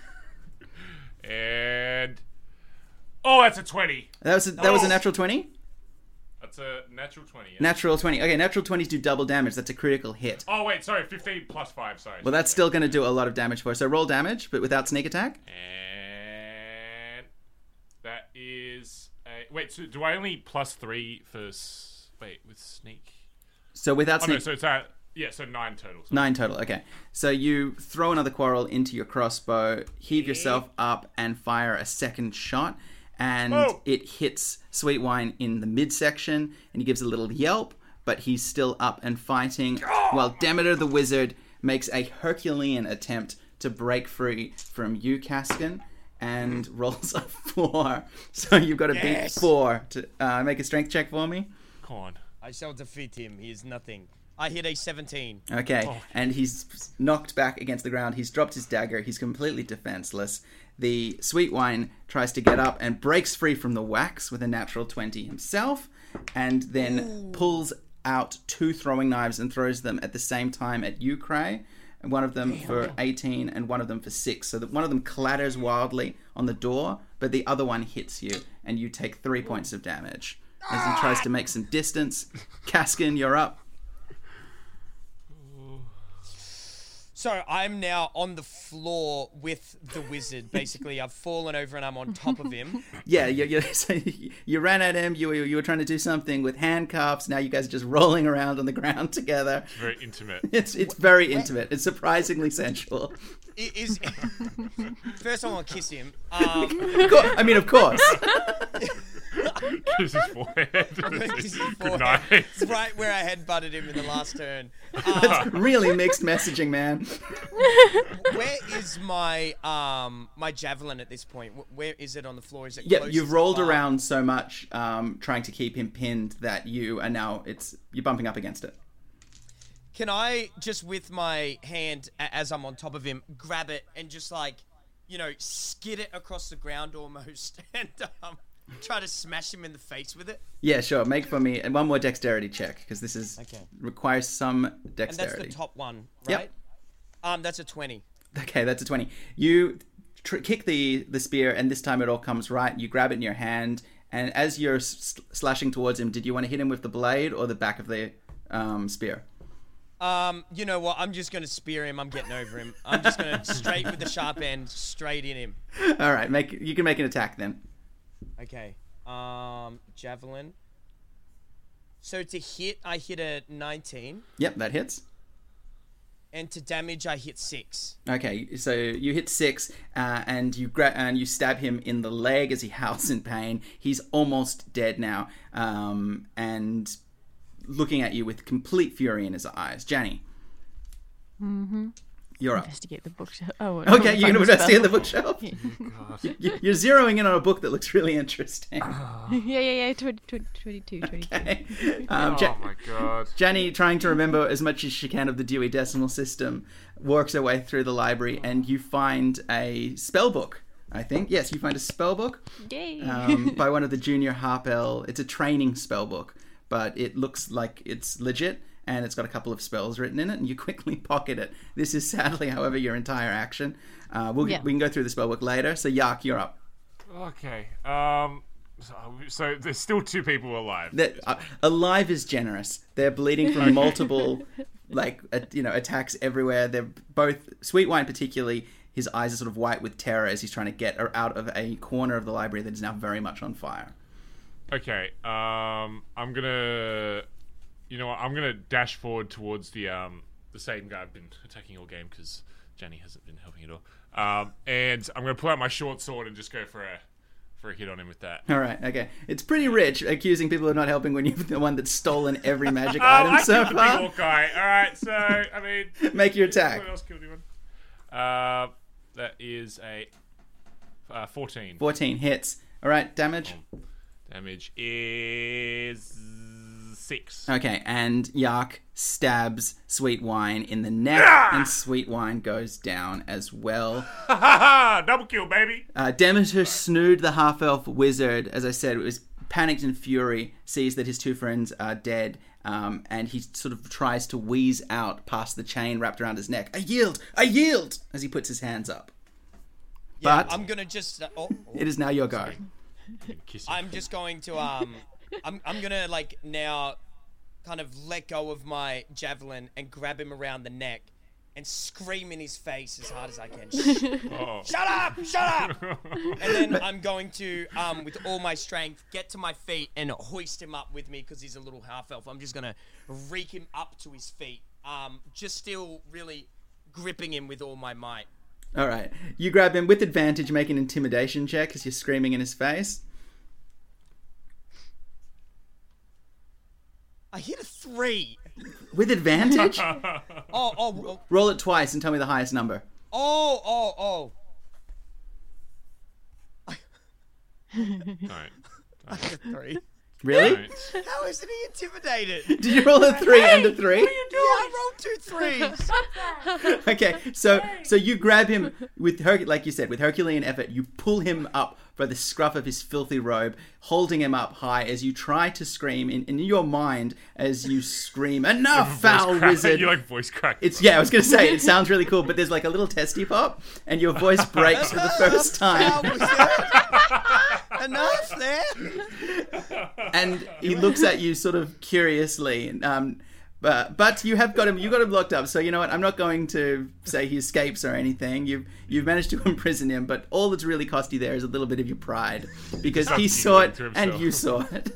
And oh, that's a twenty. That was a, that was a Oh. natural twenty. That's a natural twenty. Yeah. Natural twenty. Okay, natural twenties do double damage. That's a critical hit. oh wait, sorry, fifteen plus five. Sorry. Well, that's still going to do a lot of damage for us. So roll damage, but without sneak attack. And that is a, wait. So do I only plus three for s- wait with sneak? So without Oh sneak. no, so it's at yeah, so nine total. So Nine total, okay. So you throw another quarrel into your crossbow, heave yourself up, and fire a second shot. And Oh. it hits Sweet Wine in the midsection, and he gives a little yelp, but he's still up and fighting, while Demeter the Wizard makes a Herculean attempt to break free from you, Kaskin, and rolls a four. So you've got to Yes. beat four. To uh, make a strength check for me. come on. I shall defeat him. He is nothing. I hit a seventeen. Okay, Oh. and he's knocked back against the ground. He's dropped his dagger. He's completely defenseless. The Sweet Wine tries to get up and breaks free from the wax with a natural twenty himself, and then pulls out two throwing knives and throws them at the same time at you, Cray. And one of them for eighteen and one of them for six. So that one of them clatters wildly on the door, but the other one hits you, and you take three points of damage as he tries to make some distance. Kaskin, you're up. So I'm now on the floor with the wizard. Basically, I've fallen over and I'm on top of him. Yeah, you, you, so you ran at him. You, were- you were trying to do something with handcuffs. Now you guys are just rolling around on the ground together. Very intimate. It's it's very intimate. It's surprisingly sensual. It is first I want to kiss him. Um, Of course- I mean, of course. Kiss his forehead. kiss his Good forehead. night. It's right where I headbutted him in the last turn. Um, Really mixed messaging, man. where is my um my javelin at this point? Wh- Where is it on the floor? Is it? Yeah, close you've to the rolled bar? around so much, um, trying to keep him pinned that you are now it's you're bumping up against it. Can I just with my hand a- as I'm on top of him grab it and just like, you know, skid it across the ground almost and um, try to smash him in the face with it? Yeah, sure. Make for me and one more dexterity check because this is Okay. requires some And that's dexterity. the top one, Yep. right? Um, that's a twenty. Okay, that's a twenty. You tr- kick the the spear, and this time it all comes right. You grab it in your hand, and as you're s- slashing towards him, did you want to hit him with the blade or the back of the um, spear? Um, you know what? I'm just gonna spear him. I'm getting over him. I'm just gonna straight with the sharp end, straight in him. All right, make you can make an attack then. Okay. Um, javelin. So to hit, I hit a nineteen, Yep, that hits. and to damage, I hit six. Okay, so you hit six, uh, and you gra- and you stab him in the leg as he howls in pain. He's almost dead now, um, and looking at you with complete fury in his eyes. Janny, Mm-hmm. you're up. Investigate the bookshelf. Oh, Okay, you're gonna find investigate the spell. bookshelf. You- You're zeroing in on a book that looks really interesting. yeah, yeah, yeah. twenty, twenty, twenty-two, twenty-two. Okay. Um, Ja- Oh my god. Janny, trying to remember as much as she can of the Dewey Decimal System, works her way through the library, and you find a spell book. I think yes, you find a spell book Yay. um, by one of the junior Harpel. It's a training spell book, but it looks like it's legit, and it's got a couple of spells written in it, and you quickly pocket it. This is sadly, however, your entire action. Uh, we'll, Yeah. We can go through the spell book later. So Yark, you're up. Okay. Um. So, so there's still two people alive. That uh, alive is generous. They're bleeding from multiple, like uh, you know, attacks everywhere. They're both Sweet Wine, particularly. His eyes are sort of white with terror as he's trying to get her out of a corner of the library that is now very much on fire. Okay. Um. I'm gonna. You know what? I'm gonna dash forward towards the um the same guy I've been attacking all game because Jenny hasn't been helping at all. Um. And I'm gonna pull out my short sword and just go for a for a hit on him with that. All right, okay. It's pretty rich accusing people of not helping when you're the one that's stolen every magic Oh, item I so killed the far. big orc guy. All right. So I mean, Make your attack. what else killed anyone? Uh. That is a uh, fourteen. fourteen hits. All right, damage. Damage is six. Okay, and Yark stabs Sweet Wine in the neck, and Sweet Wine goes down as well. Ha ha ha! Double kill, baby. Uh, Demeter Snood, the half-elf wizard, as I said, was panicked in fury, sees that his two friends are dead, um, and he sort of tries to wheeze out past the chain wrapped around his neck. I yield! I yield! As he puts his hands up. Yeah, But I'm gonna just. Uh, oh, oh, it is now your go. Kiss you. I'm just going to um. I'm I'm gonna like now, kind of let go of my javelin and grab him around the neck, and scream in his face as hard as I can. Oh. Shut up! Shut up! And then I'm going to, um, with all my strength, get to my feet and hoist him up with me because he's a little half elf. I'm just gonna reek him up to his feet. Um, just still really gripping him with all my might. All right. You grab him with advantage, make an intimidation check as you're screaming in his face. I hit a three. With advantage? Oh, oh, oh, Roll it twice and tell me the highest number. oh, oh, oh. Alright. I hit a three. Really? Don't. How isn't he intimidated? Did you roll a three and a three? Yeah, I rolled two threes. Okay, so so you grab him with Her- like you said, with Herculean effort, you pull him up by the scruff of his filthy robe, holding him up high as you try to scream in, in your mind as you scream, "Enough, foul Voice crack. wizard!" You like voice crack. It's yeah, I was gonna say it sounds really cool, but there's like a little testy pop, and your voice breaks for the first time. Enough there. And he looks at you sort of curiously. Um, but but you have got him. You got him locked up. So you know what? I'm not going to say he escapes or anything. You've you've managed to imprison him. But all that's really cost you there is a little bit of your pride, because he saw it to and himself. you saw it.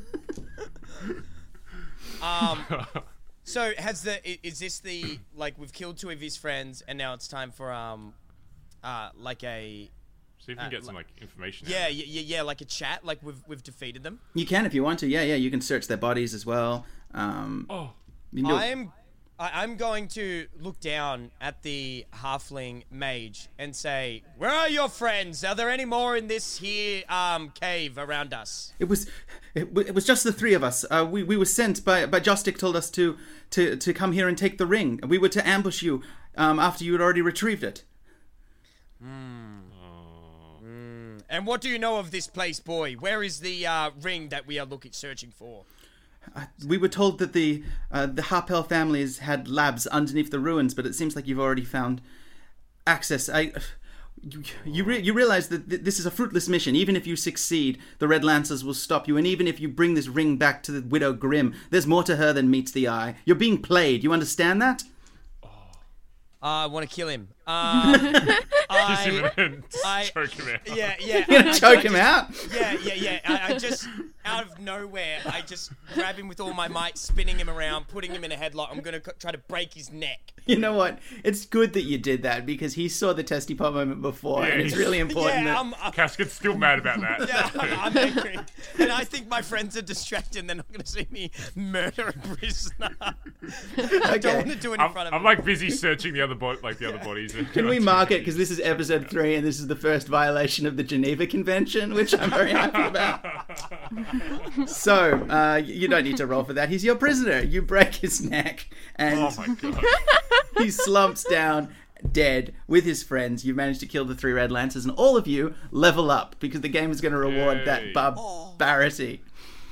Um. So has the i- is this the like we've killed two of his friends and now it's time for um, uh like a See if we can get some like information. yeah out of yeah yeah, yeah like a chat like we've we've defeated them. You can if you want to. Yeah, yeah. You can search their bodies as well. Um, it. Oh, you can do it. I'm I, I'm going to look down at the halfling mage and say, "Where are your friends? Are there any more in this here um cave around us?" It was, it, w- it was just the three of us. Uh, we we were sent by by Jostic told us to to to come here and take the ring. We were to ambush you um, after you had already retrieved it. And what do you know of this place, boy? Where is the uh, ring that we are looking searching for? Uh, we were told that the uh, the Harpel families had labs underneath the ruins, but it seems like you've already found access. I. You you, re- you realize that th- this is a fruitless mission. Even if you succeed, the Red Lancers will stop you. And even if you bring this ring back to the Widow Grimm, there's more to her than meets the eye. You're being played. You understand that? Uh, I want to kill him. Um, kiss I, him and I- choke him out. yeah, yeah. You're gonna I- I choke just- him out? Yeah, yeah, yeah. I, I just, out of nowhere, I just grab him with all my might, spinning him around, putting him in a headlock. I'm going to try to break his neck. You know what? It's good that you did that because he saw the testy pot moment before, Yeah, and it's he's- really important Yeah, that... I'm, I'm, Casket's still mad about that. yeah, I'm angry. And I think my friends are distracted and they're not going to see me murder a prisoner. I don't Okay. want to do it in I'm, front of I'm him. like busy searching the other bo- like the other bodies. Can we mark it? Because this is episode three, and this is the first violation of the Geneva Convention, which I'm very happy about. So, uh, you don't need to roll for that. He's your prisoner. You break his neck, and Oh my god. he slumps down dead with his friends. You've managed to kill the three Red Lancers, and all of you level up because the game is going to reward Yay. that barbarity.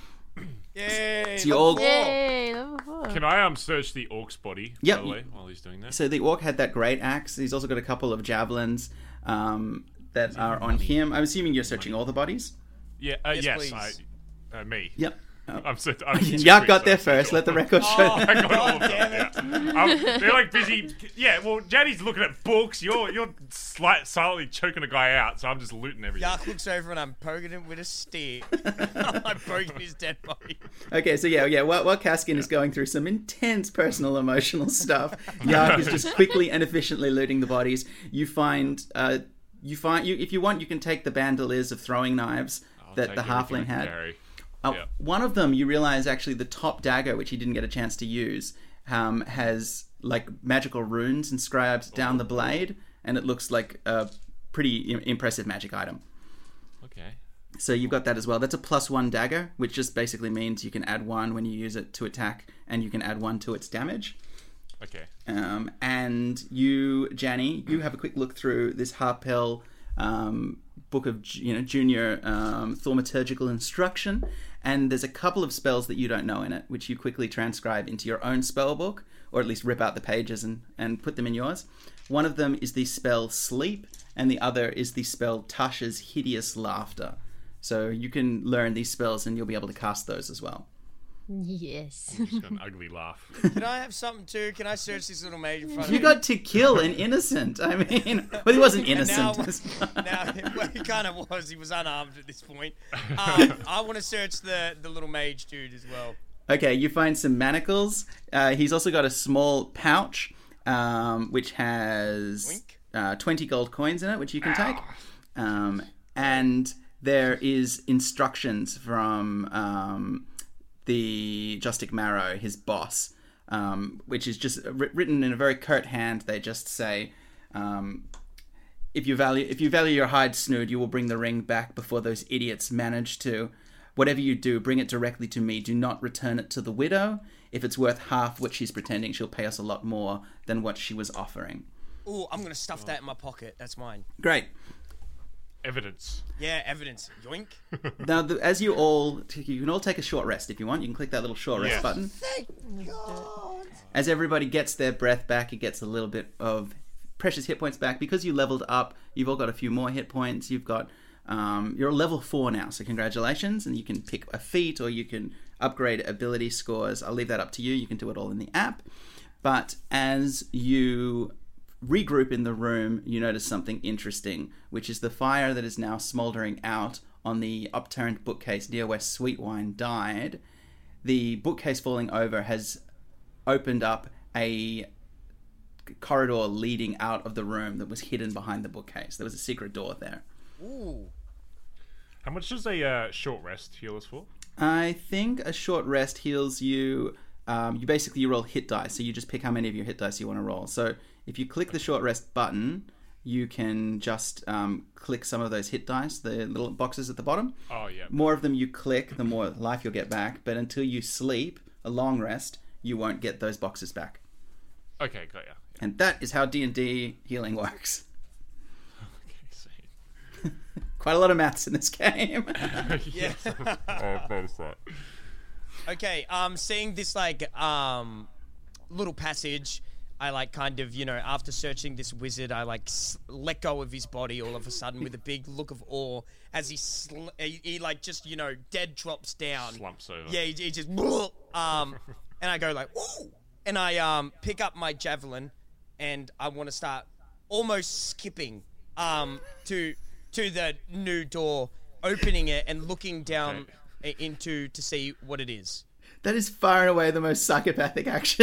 Yay. So you all... Yay, level four. Can I um search the orc's body, Yep. by the way, while he's doing that? So the orc had that great axe. He's also got a couple of javelins um, that are on him. I'm assuming you're searching all the bodies? Yeah, uh, Yes, yes, please. I, uh, me. Yep. I'm so. I'm Yak got there first. Let the record show. Oh, I got all God of damn them. it. Yeah. Um, they're like busy. Yeah, well, Janny's looking at books. You're you're slight, silently choking a guy out, so I'm just looting everything. Yark looks over and I'm poking him with a stick. I'm poking his dead body. Okay, so yeah, yeah. While, while Kaskin is going through some intense personal emotional stuff, Yak is just quickly and efficiently looting the bodies. You find, uh, you find, you if you want, you can take the bandoliers of throwing knives I'll that take the everything I halfling can had. carry. Uh, Yeah. One of them, you realize actually the top dagger, which he didn't get a chance to use, um, has like magical runes inscribed down the blade, and it looks like a pretty im- impressive magic item. Okay. So you've got that as well. That's a plus one dagger, which just basically means you can add one when you use it to attack, and you can add one to its damage. Okay. Um, and you, Janny, you have a quick look through this Harpel um, book of you know junior um, thaumaturgical instruction, and there's a couple of spells that you don't know in it, which you quickly transcribe into your own spell book, or at least rip out the pages and, and put them in yours. One of them is the spell Sleep, and the other is the spell Tasha's Hideous Laughter. So you can learn these spells, and you'll be able to cast those as well. Yes. Just got an ugly laugh. Can I have something too? Can I search this little mage in front of You me? got to kill an innocent. I mean, well, he wasn't innocent. now, now well, he kind of was. He was unarmed at this point. Um, I want to search the, the little mage dude as well. Okay, you find some manacles. Uh, he's also got a small pouch, um, which has Wink. uh, twenty gold coins in it, which you can take. Um, and there is instructions from um, the Justic Marrow, his boss, um, which is just wri- written in a very curt hand. They just say, um, "If you value, if you value your hide, Snood, you will bring the ring back before those idiots manage to." whatever you do, bring it directly to me. Do not return it to the widow. If it's worth half what she's pretending, she'll pay us a lot more than what she was offering. Ooh, I'm gonna stuff that in my pocket. That's mine. Great. Evidence. Yeah, evidence. Yoink. Now, the, as you all, you can all take a short rest if you want. You can click that little short rest Yes. button. Thank God. As everybody gets their breath back, it gets a little bit of precious hit points back. Because you leveled up, you've all got a few more hit points. You've got, um, you're level four now, so congratulations. And you can pick a feat or you can upgrade ability scores. I'll leave that up to you. You can do it all in the app. But as you regroup in the room, you notice something interesting, which is the fire that is now smouldering out on the upturned bookcase near where Sweetwine died. The bookcase falling over has opened up a corridor leading out of the room that was hidden behind the bookcase. There was a secret door there. Ooh. How much does a uh, short rest heal us for? I think a short rest heals you. Um, you basically you roll hit dice, so you just pick how many of your hit dice you want to roll. So if you click the short rest button, you can just um, click some of those hit dice, the little boxes at the bottom. Oh, yeah. More of them you click, the more life you'll get back. But until you sleep, a long rest, you won't get those boxes back. Okay, got ya. And that is how D and D healing works. Okay, sweet. Quite a lot of maths in this game. Yeah. I've noticed that. Okay, um, seeing this, like, um, little passage, I, like, kind of, you know, after searching this wizard, I, like, s- let go of his body all of a sudden with a big look of awe as he, sl- he, he like, just, you know, dead drops down. Slumps over. Yeah, he, he just, um, and I go, like, ooh! And I, um, pick up my javelin, and I want to start almost skipping, um, to, to the new door, opening it and looking down Okay. into to see what it is. That is far and away the most psychopathic action.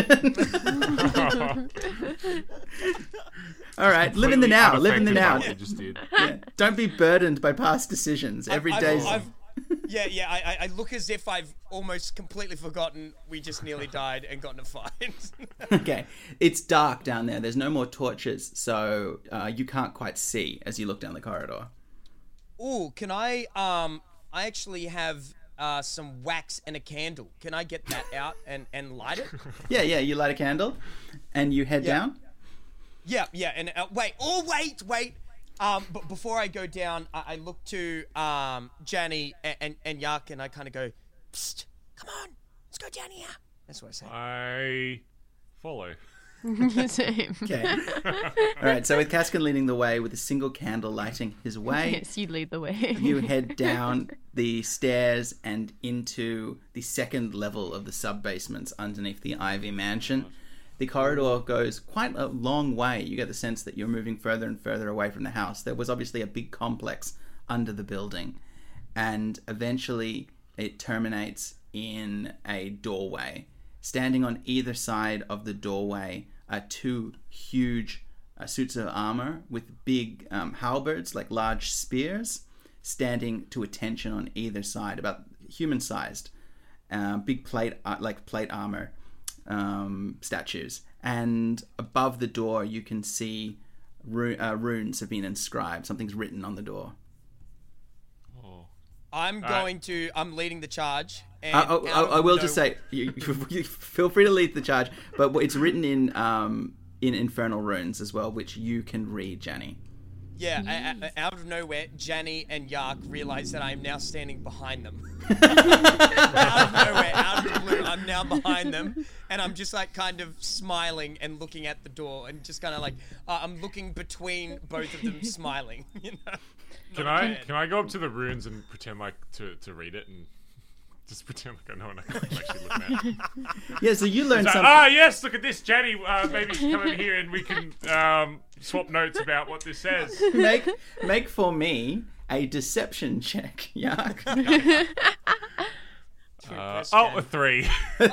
All right, live in the Completely now. Live in the unaffected now. by what you just did. Yeah. Don't be burdened by past decisions. Every I've- day's... I've- yeah, yeah. I, I- I look as if I've almost completely forgotten we just nearly died and got in a fight. Okay, it's dark down there. There's no more torches, so uh, you can't quite see as you look down the corridor. Ooh, can I? Um, I actually have uh, some wax and a candle. Can I get that out and, and light it? Yeah, yeah. You light a candle, and you head Yeah. down. Yeah, yeah. And uh, wait, oh wait, wait. Um, but before I go down, I, I look to um Janny and and, and Yak, and I kind of go, Psst, come on, let's go down here. That's what I say. I follow. Same. Okay. All right. So with Kaskin leading the way with a single candle lighting his way, Yes, you lead the way. you head down the stairs and into the second level of the sub basements underneath the Ivy Mansion. The corridor goes quite a long way. You get the sense that you're moving further and further away from the house. There was obviously a big complex under the building, and eventually it terminates in a doorway. Standing on either side of the doorway are two huge uh, suits of armor with big um, halberds, like large spears, standing to attention on either side, about human-sized, uh, big plate, uh, like plate armor um, statues. And above the door, you can see ru- uh, runes have been inscribed. Something's written on the door. Oh. I'm right. going to. I'm leading the charge. And I, I, out I of will no- just say, you, you feel free to lead the charge, but it's written in um, in infernal runes as well, which you can read, Janny. Yeah, a- a- out of nowhere, Janny and Yark realize that I am now standing behind them. Out of nowhere, out of the blue, I'm now behind them, and I'm just like kind of smiling and looking at the door, and just kind of like uh, I'm looking between both of them, smiling. You know. Can Not I bad. can I go up to the runes and pretend like to, to read it and just pretend like I know what I'm actually looking at? Yeah, so you learned It's like, something. ah, yes, look at this, Jenny. Uh, maybe you should come over here and we can um, swap notes about what this says. make make for me a deception check, Yak. Uh, oh, a three.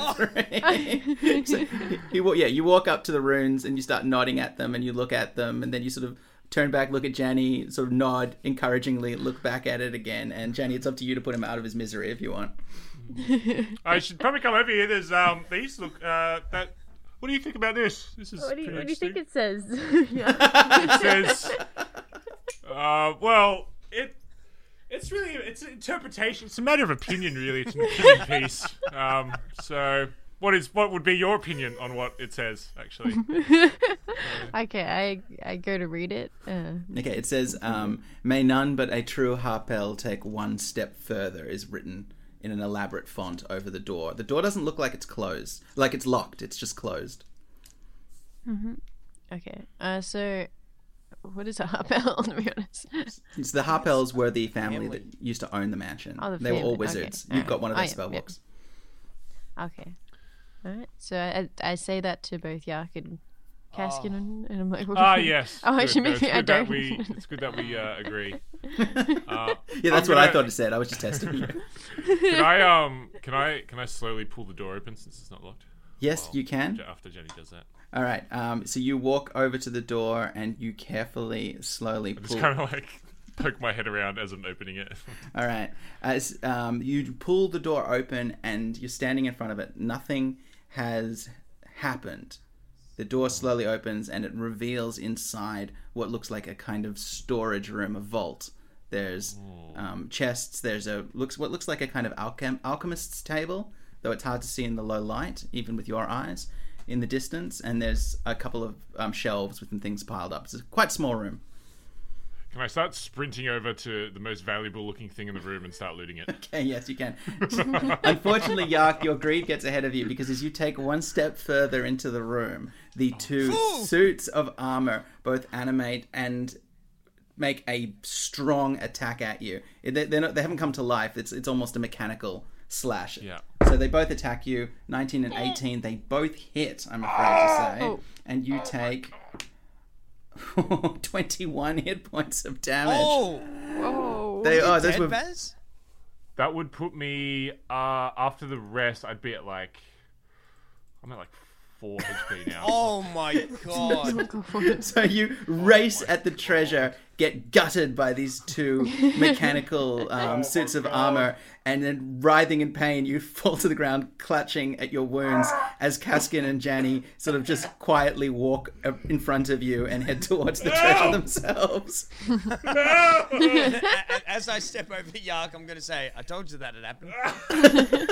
so you, wa- yeah, you walk up to the runes and you start nodding at them, and you look at them, and then you sort of turn back, look at Janny, sort of nod encouragingly, look back at it again, and Janny, it's up to you to put him out of his misery if you want. I should probably come over here. There's um these look uh that. What do you think about this? This is What do you, pretty what do you think interesting. it says? Yeah. It says, uh, well, it it's really it's an interpretation. It's a matter of opinion, really. It's an opinion piece. Um, so, what is what would be your opinion on what it says, actually? Okay, I I go to read it. Uh, Okay, it says, um, "May none but a true Harpel take one step further," is written in an elaborate font over the door. The door doesn't look like it's closed, like it's locked. It's just closed. okay. Uh, so what is a harpel? To be honest. It's the Harpels were the family, Family. that used to own the mansion. Oh, the they were all family, wizards. okay. You've got one of Oh, their yeah, spell yeah. books. Okay. All right. So I I say that to both Yark and Caskin, Oh. and, and I'm like, what Ah, do you- yes. Oh, good. actually, No, it's maybe I good that don't. we- It's good that we uh, agree. Uh, Yeah, that's I'm what I gonna- thought it said. I was just testing you. Can I um? Can I can I slowly pull the door open since it's not locked? Yes, Well, you can. After Jenny does that, All right. Um, so you walk over to the door and you carefully, slowly I just pull. kind of like poke my head around as I'm opening it. All right. As um, you pull the door open and you're standing in front of it, nothing has happened. The door slowly opens and it reveals inside what looks like a kind of storage room, a vault. There's um, chests. There's a looks what looks like a kind of alchem- alchemist's table, though it's hard to see in the low light, even with your eyes, in the distance. And there's a couple of um, shelves with things piled up. It's a quite small room. Can I start sprinting over to the most valuable looking thing in the room and start looting it? Okay, yes, you can. Unfortunately, Yark, your greed gets ahead of you because as you take one step further into the room, the two Ooh. suits of armor both animate and make a strong attack at you. They, they're not, they haven't come to life. It's it's almost a mechanical slash. Yeah. So they both attack you. nineteen and eighteen, they both hit, I'm afraid to say. Oh. And you take twenty-one hit points of damage. Oh, Whoa. They oh, those dead, were Baz? That would put me uh after the rest. I'd be at like I'm at like four H P now. Oh my god. So you race at the treasure, get gutted by these two mechanical um, suits of armor, and then writhing in pain, you fall to the ground, clutching at your wounds as Kaskin and Janny sort of just quietly walk uh, in front of you and head towards the treasure themselves. A- a- As I step over to Yark, I'm going to say, I told you that had happened.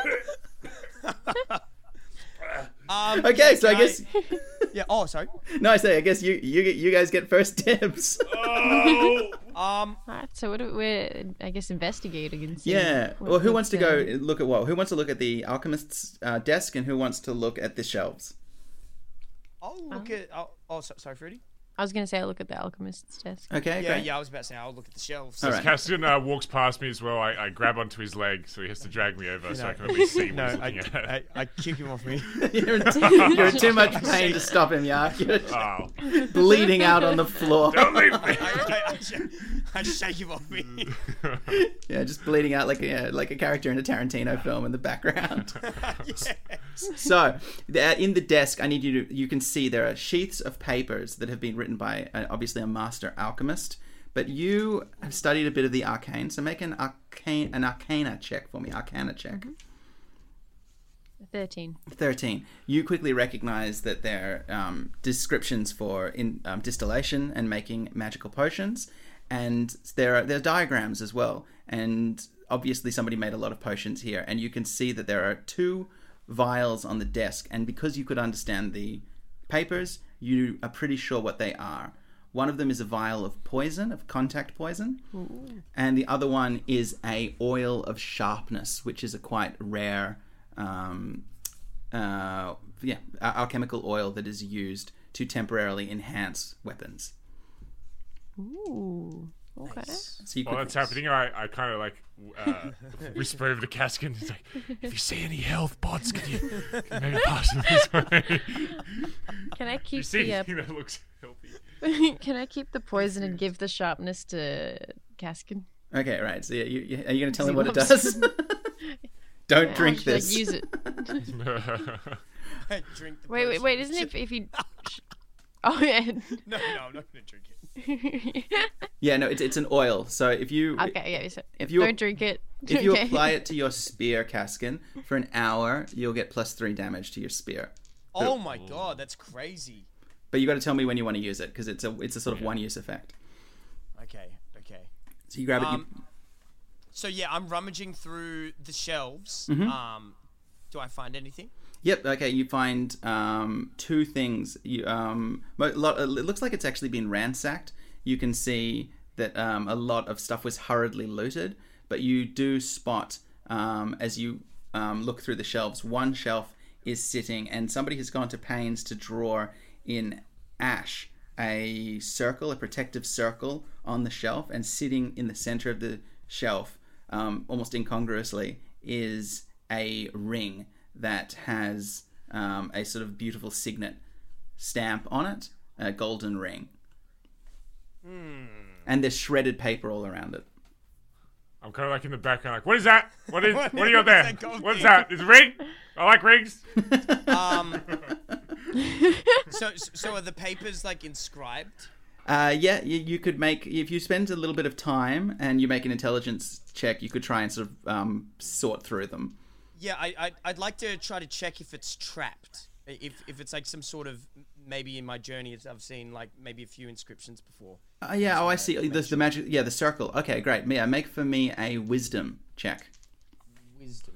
um, Okay, yeah, so I can guess Yeah, oh, sorry. no, I say I guess you you you guys get first dibs. Oh! Um, Alright, so what do we're, I guess, investigating and see. Yeah. what- Well, who what's, wants to go uh, look at what? Who wants to look at the alchemist's uh, desk, and who wants to look at the shelves? I'll look at. Oh, oh so, sorry, Fruity. I was going to say I'll look at the alchemist's desk. Okay, Yeah, great. yeah, I was about to say, I'll look at the shelves. All As right. Cassian uh, walks past me as well, I, I grab onto his leg, so he has to drag me over so I can at least see what No, he's I, looking at. I, I kick him off me. You're, in too, you're in too much pain to stop him, Yark. You're Oh, bleeding out on the floor. don't leave me! I, I, I, sh- I shake him off me. Yeah, just bleeding out like a yeah, like a character in a Tarantino film in the background. Yeah. So, the- in the desk, I need you to. You can see there are sheaths of papers that have been written by uh, obviously a master alchemist. But you have studied a bit of the arcane, so make an arcane an arcana check for me. Arcana check. thirteen. thirteen. You quickly recognize that they're um, descriptions for in um, distillation and making magical potions, and there are there are diagrams as well. And obviously, somebody made a lot of potions here, and you can see that there are two vials on the desk. And because you could understand the papers, you are pretty sure what they are. One of them is a vial of poison, of contact poison, and the other one is a oil of sharpness, which is a quite rare. Um, uh, yeah, al- alchemical oil that is used to temporarily enhance weapons. Ooh. Okay. So you While quickly- that's happening, I, I kind of like uh, whisper over to Caskin. He's like, if you see any health pots, can you, can you maybe pass them this way? Can I you keep see the uh, anything that looks healthy? Can I keep the poison and give the sharpness to Caskin? Okay, right. So yeah, you, you, are you going to tell See him what it what does? Don't How drink should I this. use it. I drink the Wait, wait, potion. wait! Isn't it if you? Oh yeah. No, no, I'm not going to drink it. Yeah, no, it's it's an oil. So if you Okay, yeah. So If you- don't drink it. if you Okay. apply it to your spear, Caskin, for an hour, you'll get plus three damage to your spear. Oh my god, that's crazy. But you got to tell me when you want to use it because it's a it's a sort of one use effect. Okay, okay. So you grab it. Um, you, So yeah, I'm rummaging through the shelves. Mm-hmm. Um, do I find anything? Yep. Okay. You find um, two things. You um, mo- lot, it looks like it's actually been ransacked. You can see that um, a lot of stuff was hurriedly looted, but you do spot um, as you um, look through the shelves, one shelf is sitting, and somebody has gone to pains to draw in ash a circle, a protective circle on the shelf, and sitting in the center of the shelf, um, almost incongruously, is a ring that has um, a sort of beautiful signet stamp on it, a golden ring. Hmm. And there's shredded paper all around it. I'm kind of like in the background, like, what is that? What is? What- What do you got what is there? that gold What's thing? that? Is it a ring? I like rings. Um, so so are the papers like inscribed? Uh, yeah, you, you could make, if you spend a little bit of time and you make an intelligence check, you could try and sort of um, sort through them. Yeah, I, I I'd like to try to check if it's trapped. If if it's like some sort of, maybe in my journey I've seen like maybe a few inscriptions before. Uh, yeah, oh, I see. make The, the magic, yeah, the circle. Okay, great. Yeah, make for me a wisdom check. Wisdom.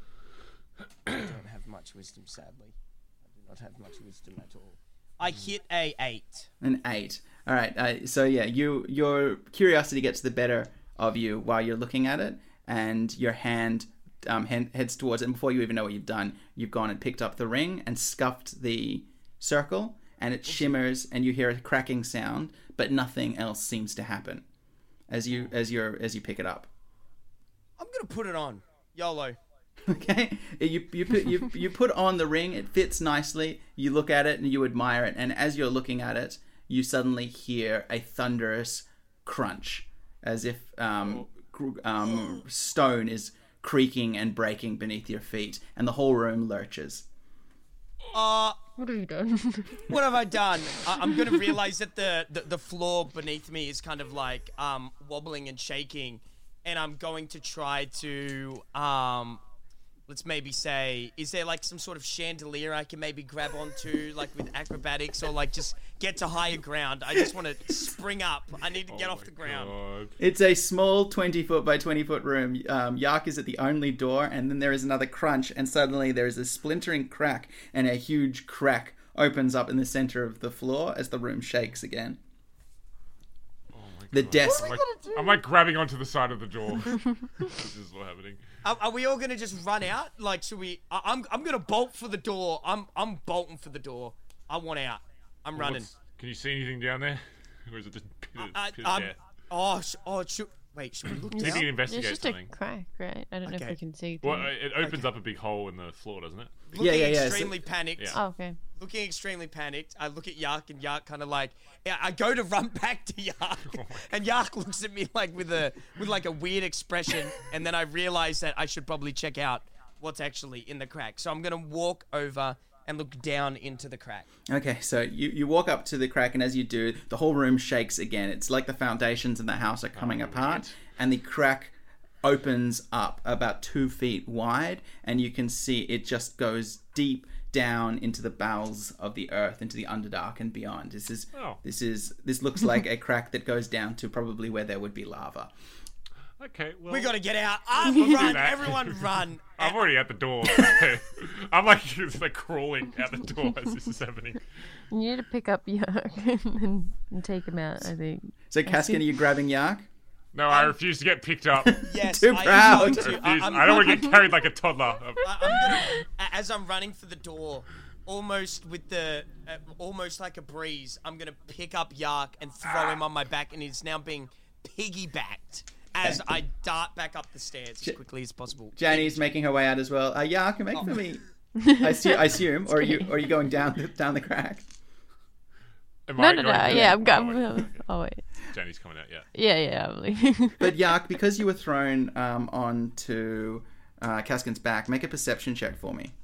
I don't have much wisdom, sadly. I do not have much wisdom at all. I hit a eight. An eight. All right. Uh, so yeah, you your curiosity gets the better of you while you're looking at it, and your hand um, he- heads towards it. And before you even know what you've done, you've gone and picked up the ring and scuffed the circle, and it shimmers, and you hear a cracking sound, but nothing else seems to happen as you as you as you pick it up. I'm gonna put it on. YOLO. Okay, you you put you you put on the ring. It fits nicely. You look at it and you admire it. And as you're looking at it, you suddenly hear a thunderous crunch, as if um, cr- um, stone is creaking and breaking beneath your feet, and the whole room lurches. Uh, What have you done? what have I done? I- I'm gonna realize that the, the the floor beneath me is kind of like um wobbling and shaking, and I'm going to try to um. Let's maybe say, is there like some sort of chandelier I can maybe grab onto, like with acrobatics, or like just get to higher ground? I just want to spring up. I need to get Oh off my the ground. God. It's a small twenty foot by twenty foot room. Um, Yark is at the only door, and then there is another crunch, and suddenly there is a splintering crack, and a huge crack opens up in the center of the floor as the room shakes again. Oh my The God. desk. I'm like, I'm like grabbing onto the side of the door. This is what's happening. Are, are we all gonna just run out? Like, should we? I, I'm I'm gonna bolt for the door. I'm I'm bolting for the door. I want out. I'm running. What's- Can you see anything down there? Or is it just pit of, I, pit of um, death? oh, sh- oh, should, wait, should we look Maybe this you can up? investigate It's just something. a crack, right? I don't know if Okay. we can see. Well, through. it opens up a big hole in the floor, doesn't it? Looking Yeah, yeah, yeah, so- extremely panicked. Yeah. Oh, okay. Looking extremely panicked. I look at Yark, and Yark kind of like, yeah, I go to run back to Yark, and Yark looks at me like with a with like a weird expression, and then I realize that I should probably check out what's actually in the crack. So I'm gonna walk over and look down into the crack. Okay, so you, you walk up to the crack, and as you do, the whole room shakes again. It's like the foundations in the house are coming Oh, apart, weird. and the crack opens up about two feet wide, and you can see it just goes deep down into the bowels of the earth, into the Underdark and beyond. This is Oh. this is this looks like a crack that goes down to probably where there would be lava. Okay, well, We gotta get out. I'm do run. that. Everyone run. I'm already at the door. I'm like, just like crawling out the door as this is happening. You need to pick up Yuck and, and take him out, I think. So, Kaskin, are you grabbing Yark? No, I refuse to get picked up. Yes, Too I am proud. going I, to. refuse. I, I I'm, don't want to get carried like a toddler. I- I'm gonna, a- as I'm running for the door, almost with the, uh, almost like a breeze, I'm gonna pick up Yark and throw him on my back, and he's now being piggybacked as I dart back up the stairs as quickly as possible. Jani's making her way out as well. Uh, Yark, make for me. I, assume, I assume, or are you or are you going down the, down the crack? Am No, I no, no. going to- Yeah, I'm Oh, going. wait. Oh, wait. Jenny's coming out, yeah. Yeah, yeah, I'm leaving. But Yark, because you were thrown um, onto uh, Kaskin's back, make a perception check for me.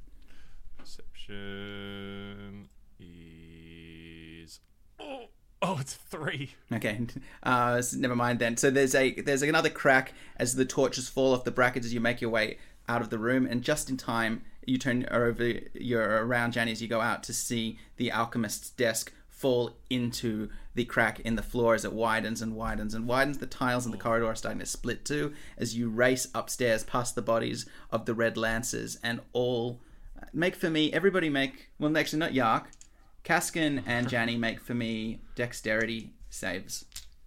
Perception is... Oh, oh it's three. Okay, uh, s- never mind then. So there's a there's another crack as the torches fall off the brackets as you make your way out of the room, and just in time you turn over, you're around Jani as you go out to see the alchemist's desk fall into the crack in the floor as it widens and widens and widens. The tiles in the corridor are starting to split too as you race upstairs past the bodies of the Red Lancers, and all make for me, everybody make, well actually not Yark, Kaskin and Janny make for me dexterity saves.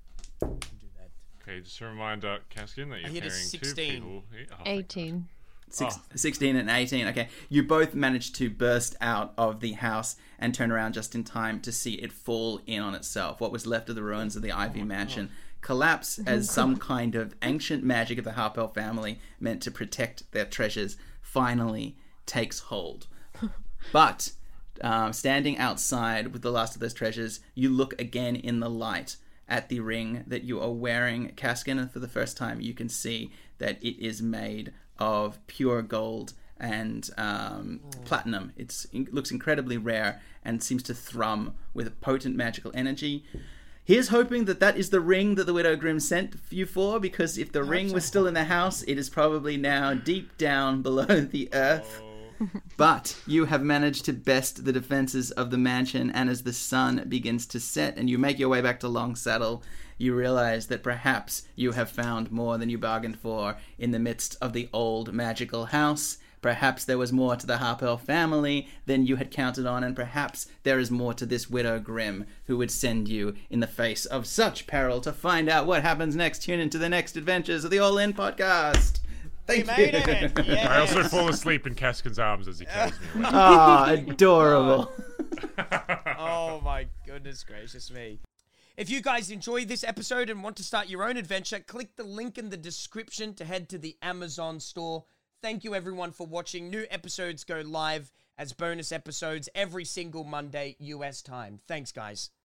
Okay, just a reminder, Kaskin, that you're hit a carrying two sixteen. people. here. Oh, thank eighteen. Six, Oh. sixteen and eighteen. Okay, you both managed to burst out of the house and turn around just in time to see it fall in on itself. What was left of the ruins of the Ivy Mansion collapse as some kind of ancient magic of the Harpel family meant to protect their treasures finally takes hold. But um, standing outside with the last of those treasures, you look again in the light at the ring that you are wearing, Kaskin, and for the first time you can see that it is made of pure gold and um, platinum. It's, it looks incredibly rare and seems to thrum with potent magical energy. Here's hoping that that is the ring that the Widow Grimm sent you for, because if the ring was still in the house, it is probably now deep down below the earth. But you have managed to best the defenses of the mansion, and as the sun begins to set and you make your way back to Long Saddle, you realize that perhaps you have found more than you bargained for in the midst of the old magical house. Perhaps there was more to the Harpel family than you had counted on, and perhaps there is more to this Widow Grimm who would send you in the face of such peril. To find out what happens next, tune into the next adventures of the All In podcast. Thank We you. made it. Yes. I also fall asleep in Kaskin's arms as he carries me away. Ah, adorable. Oh my goodness gracious me. If you guys enjoyed this episode and want to start your own adventure, click the link in the description to head to the Amazon store. Thank you everyone for watching. New episodes go live as bonus episodes every single Monday U S time. Thanks guys.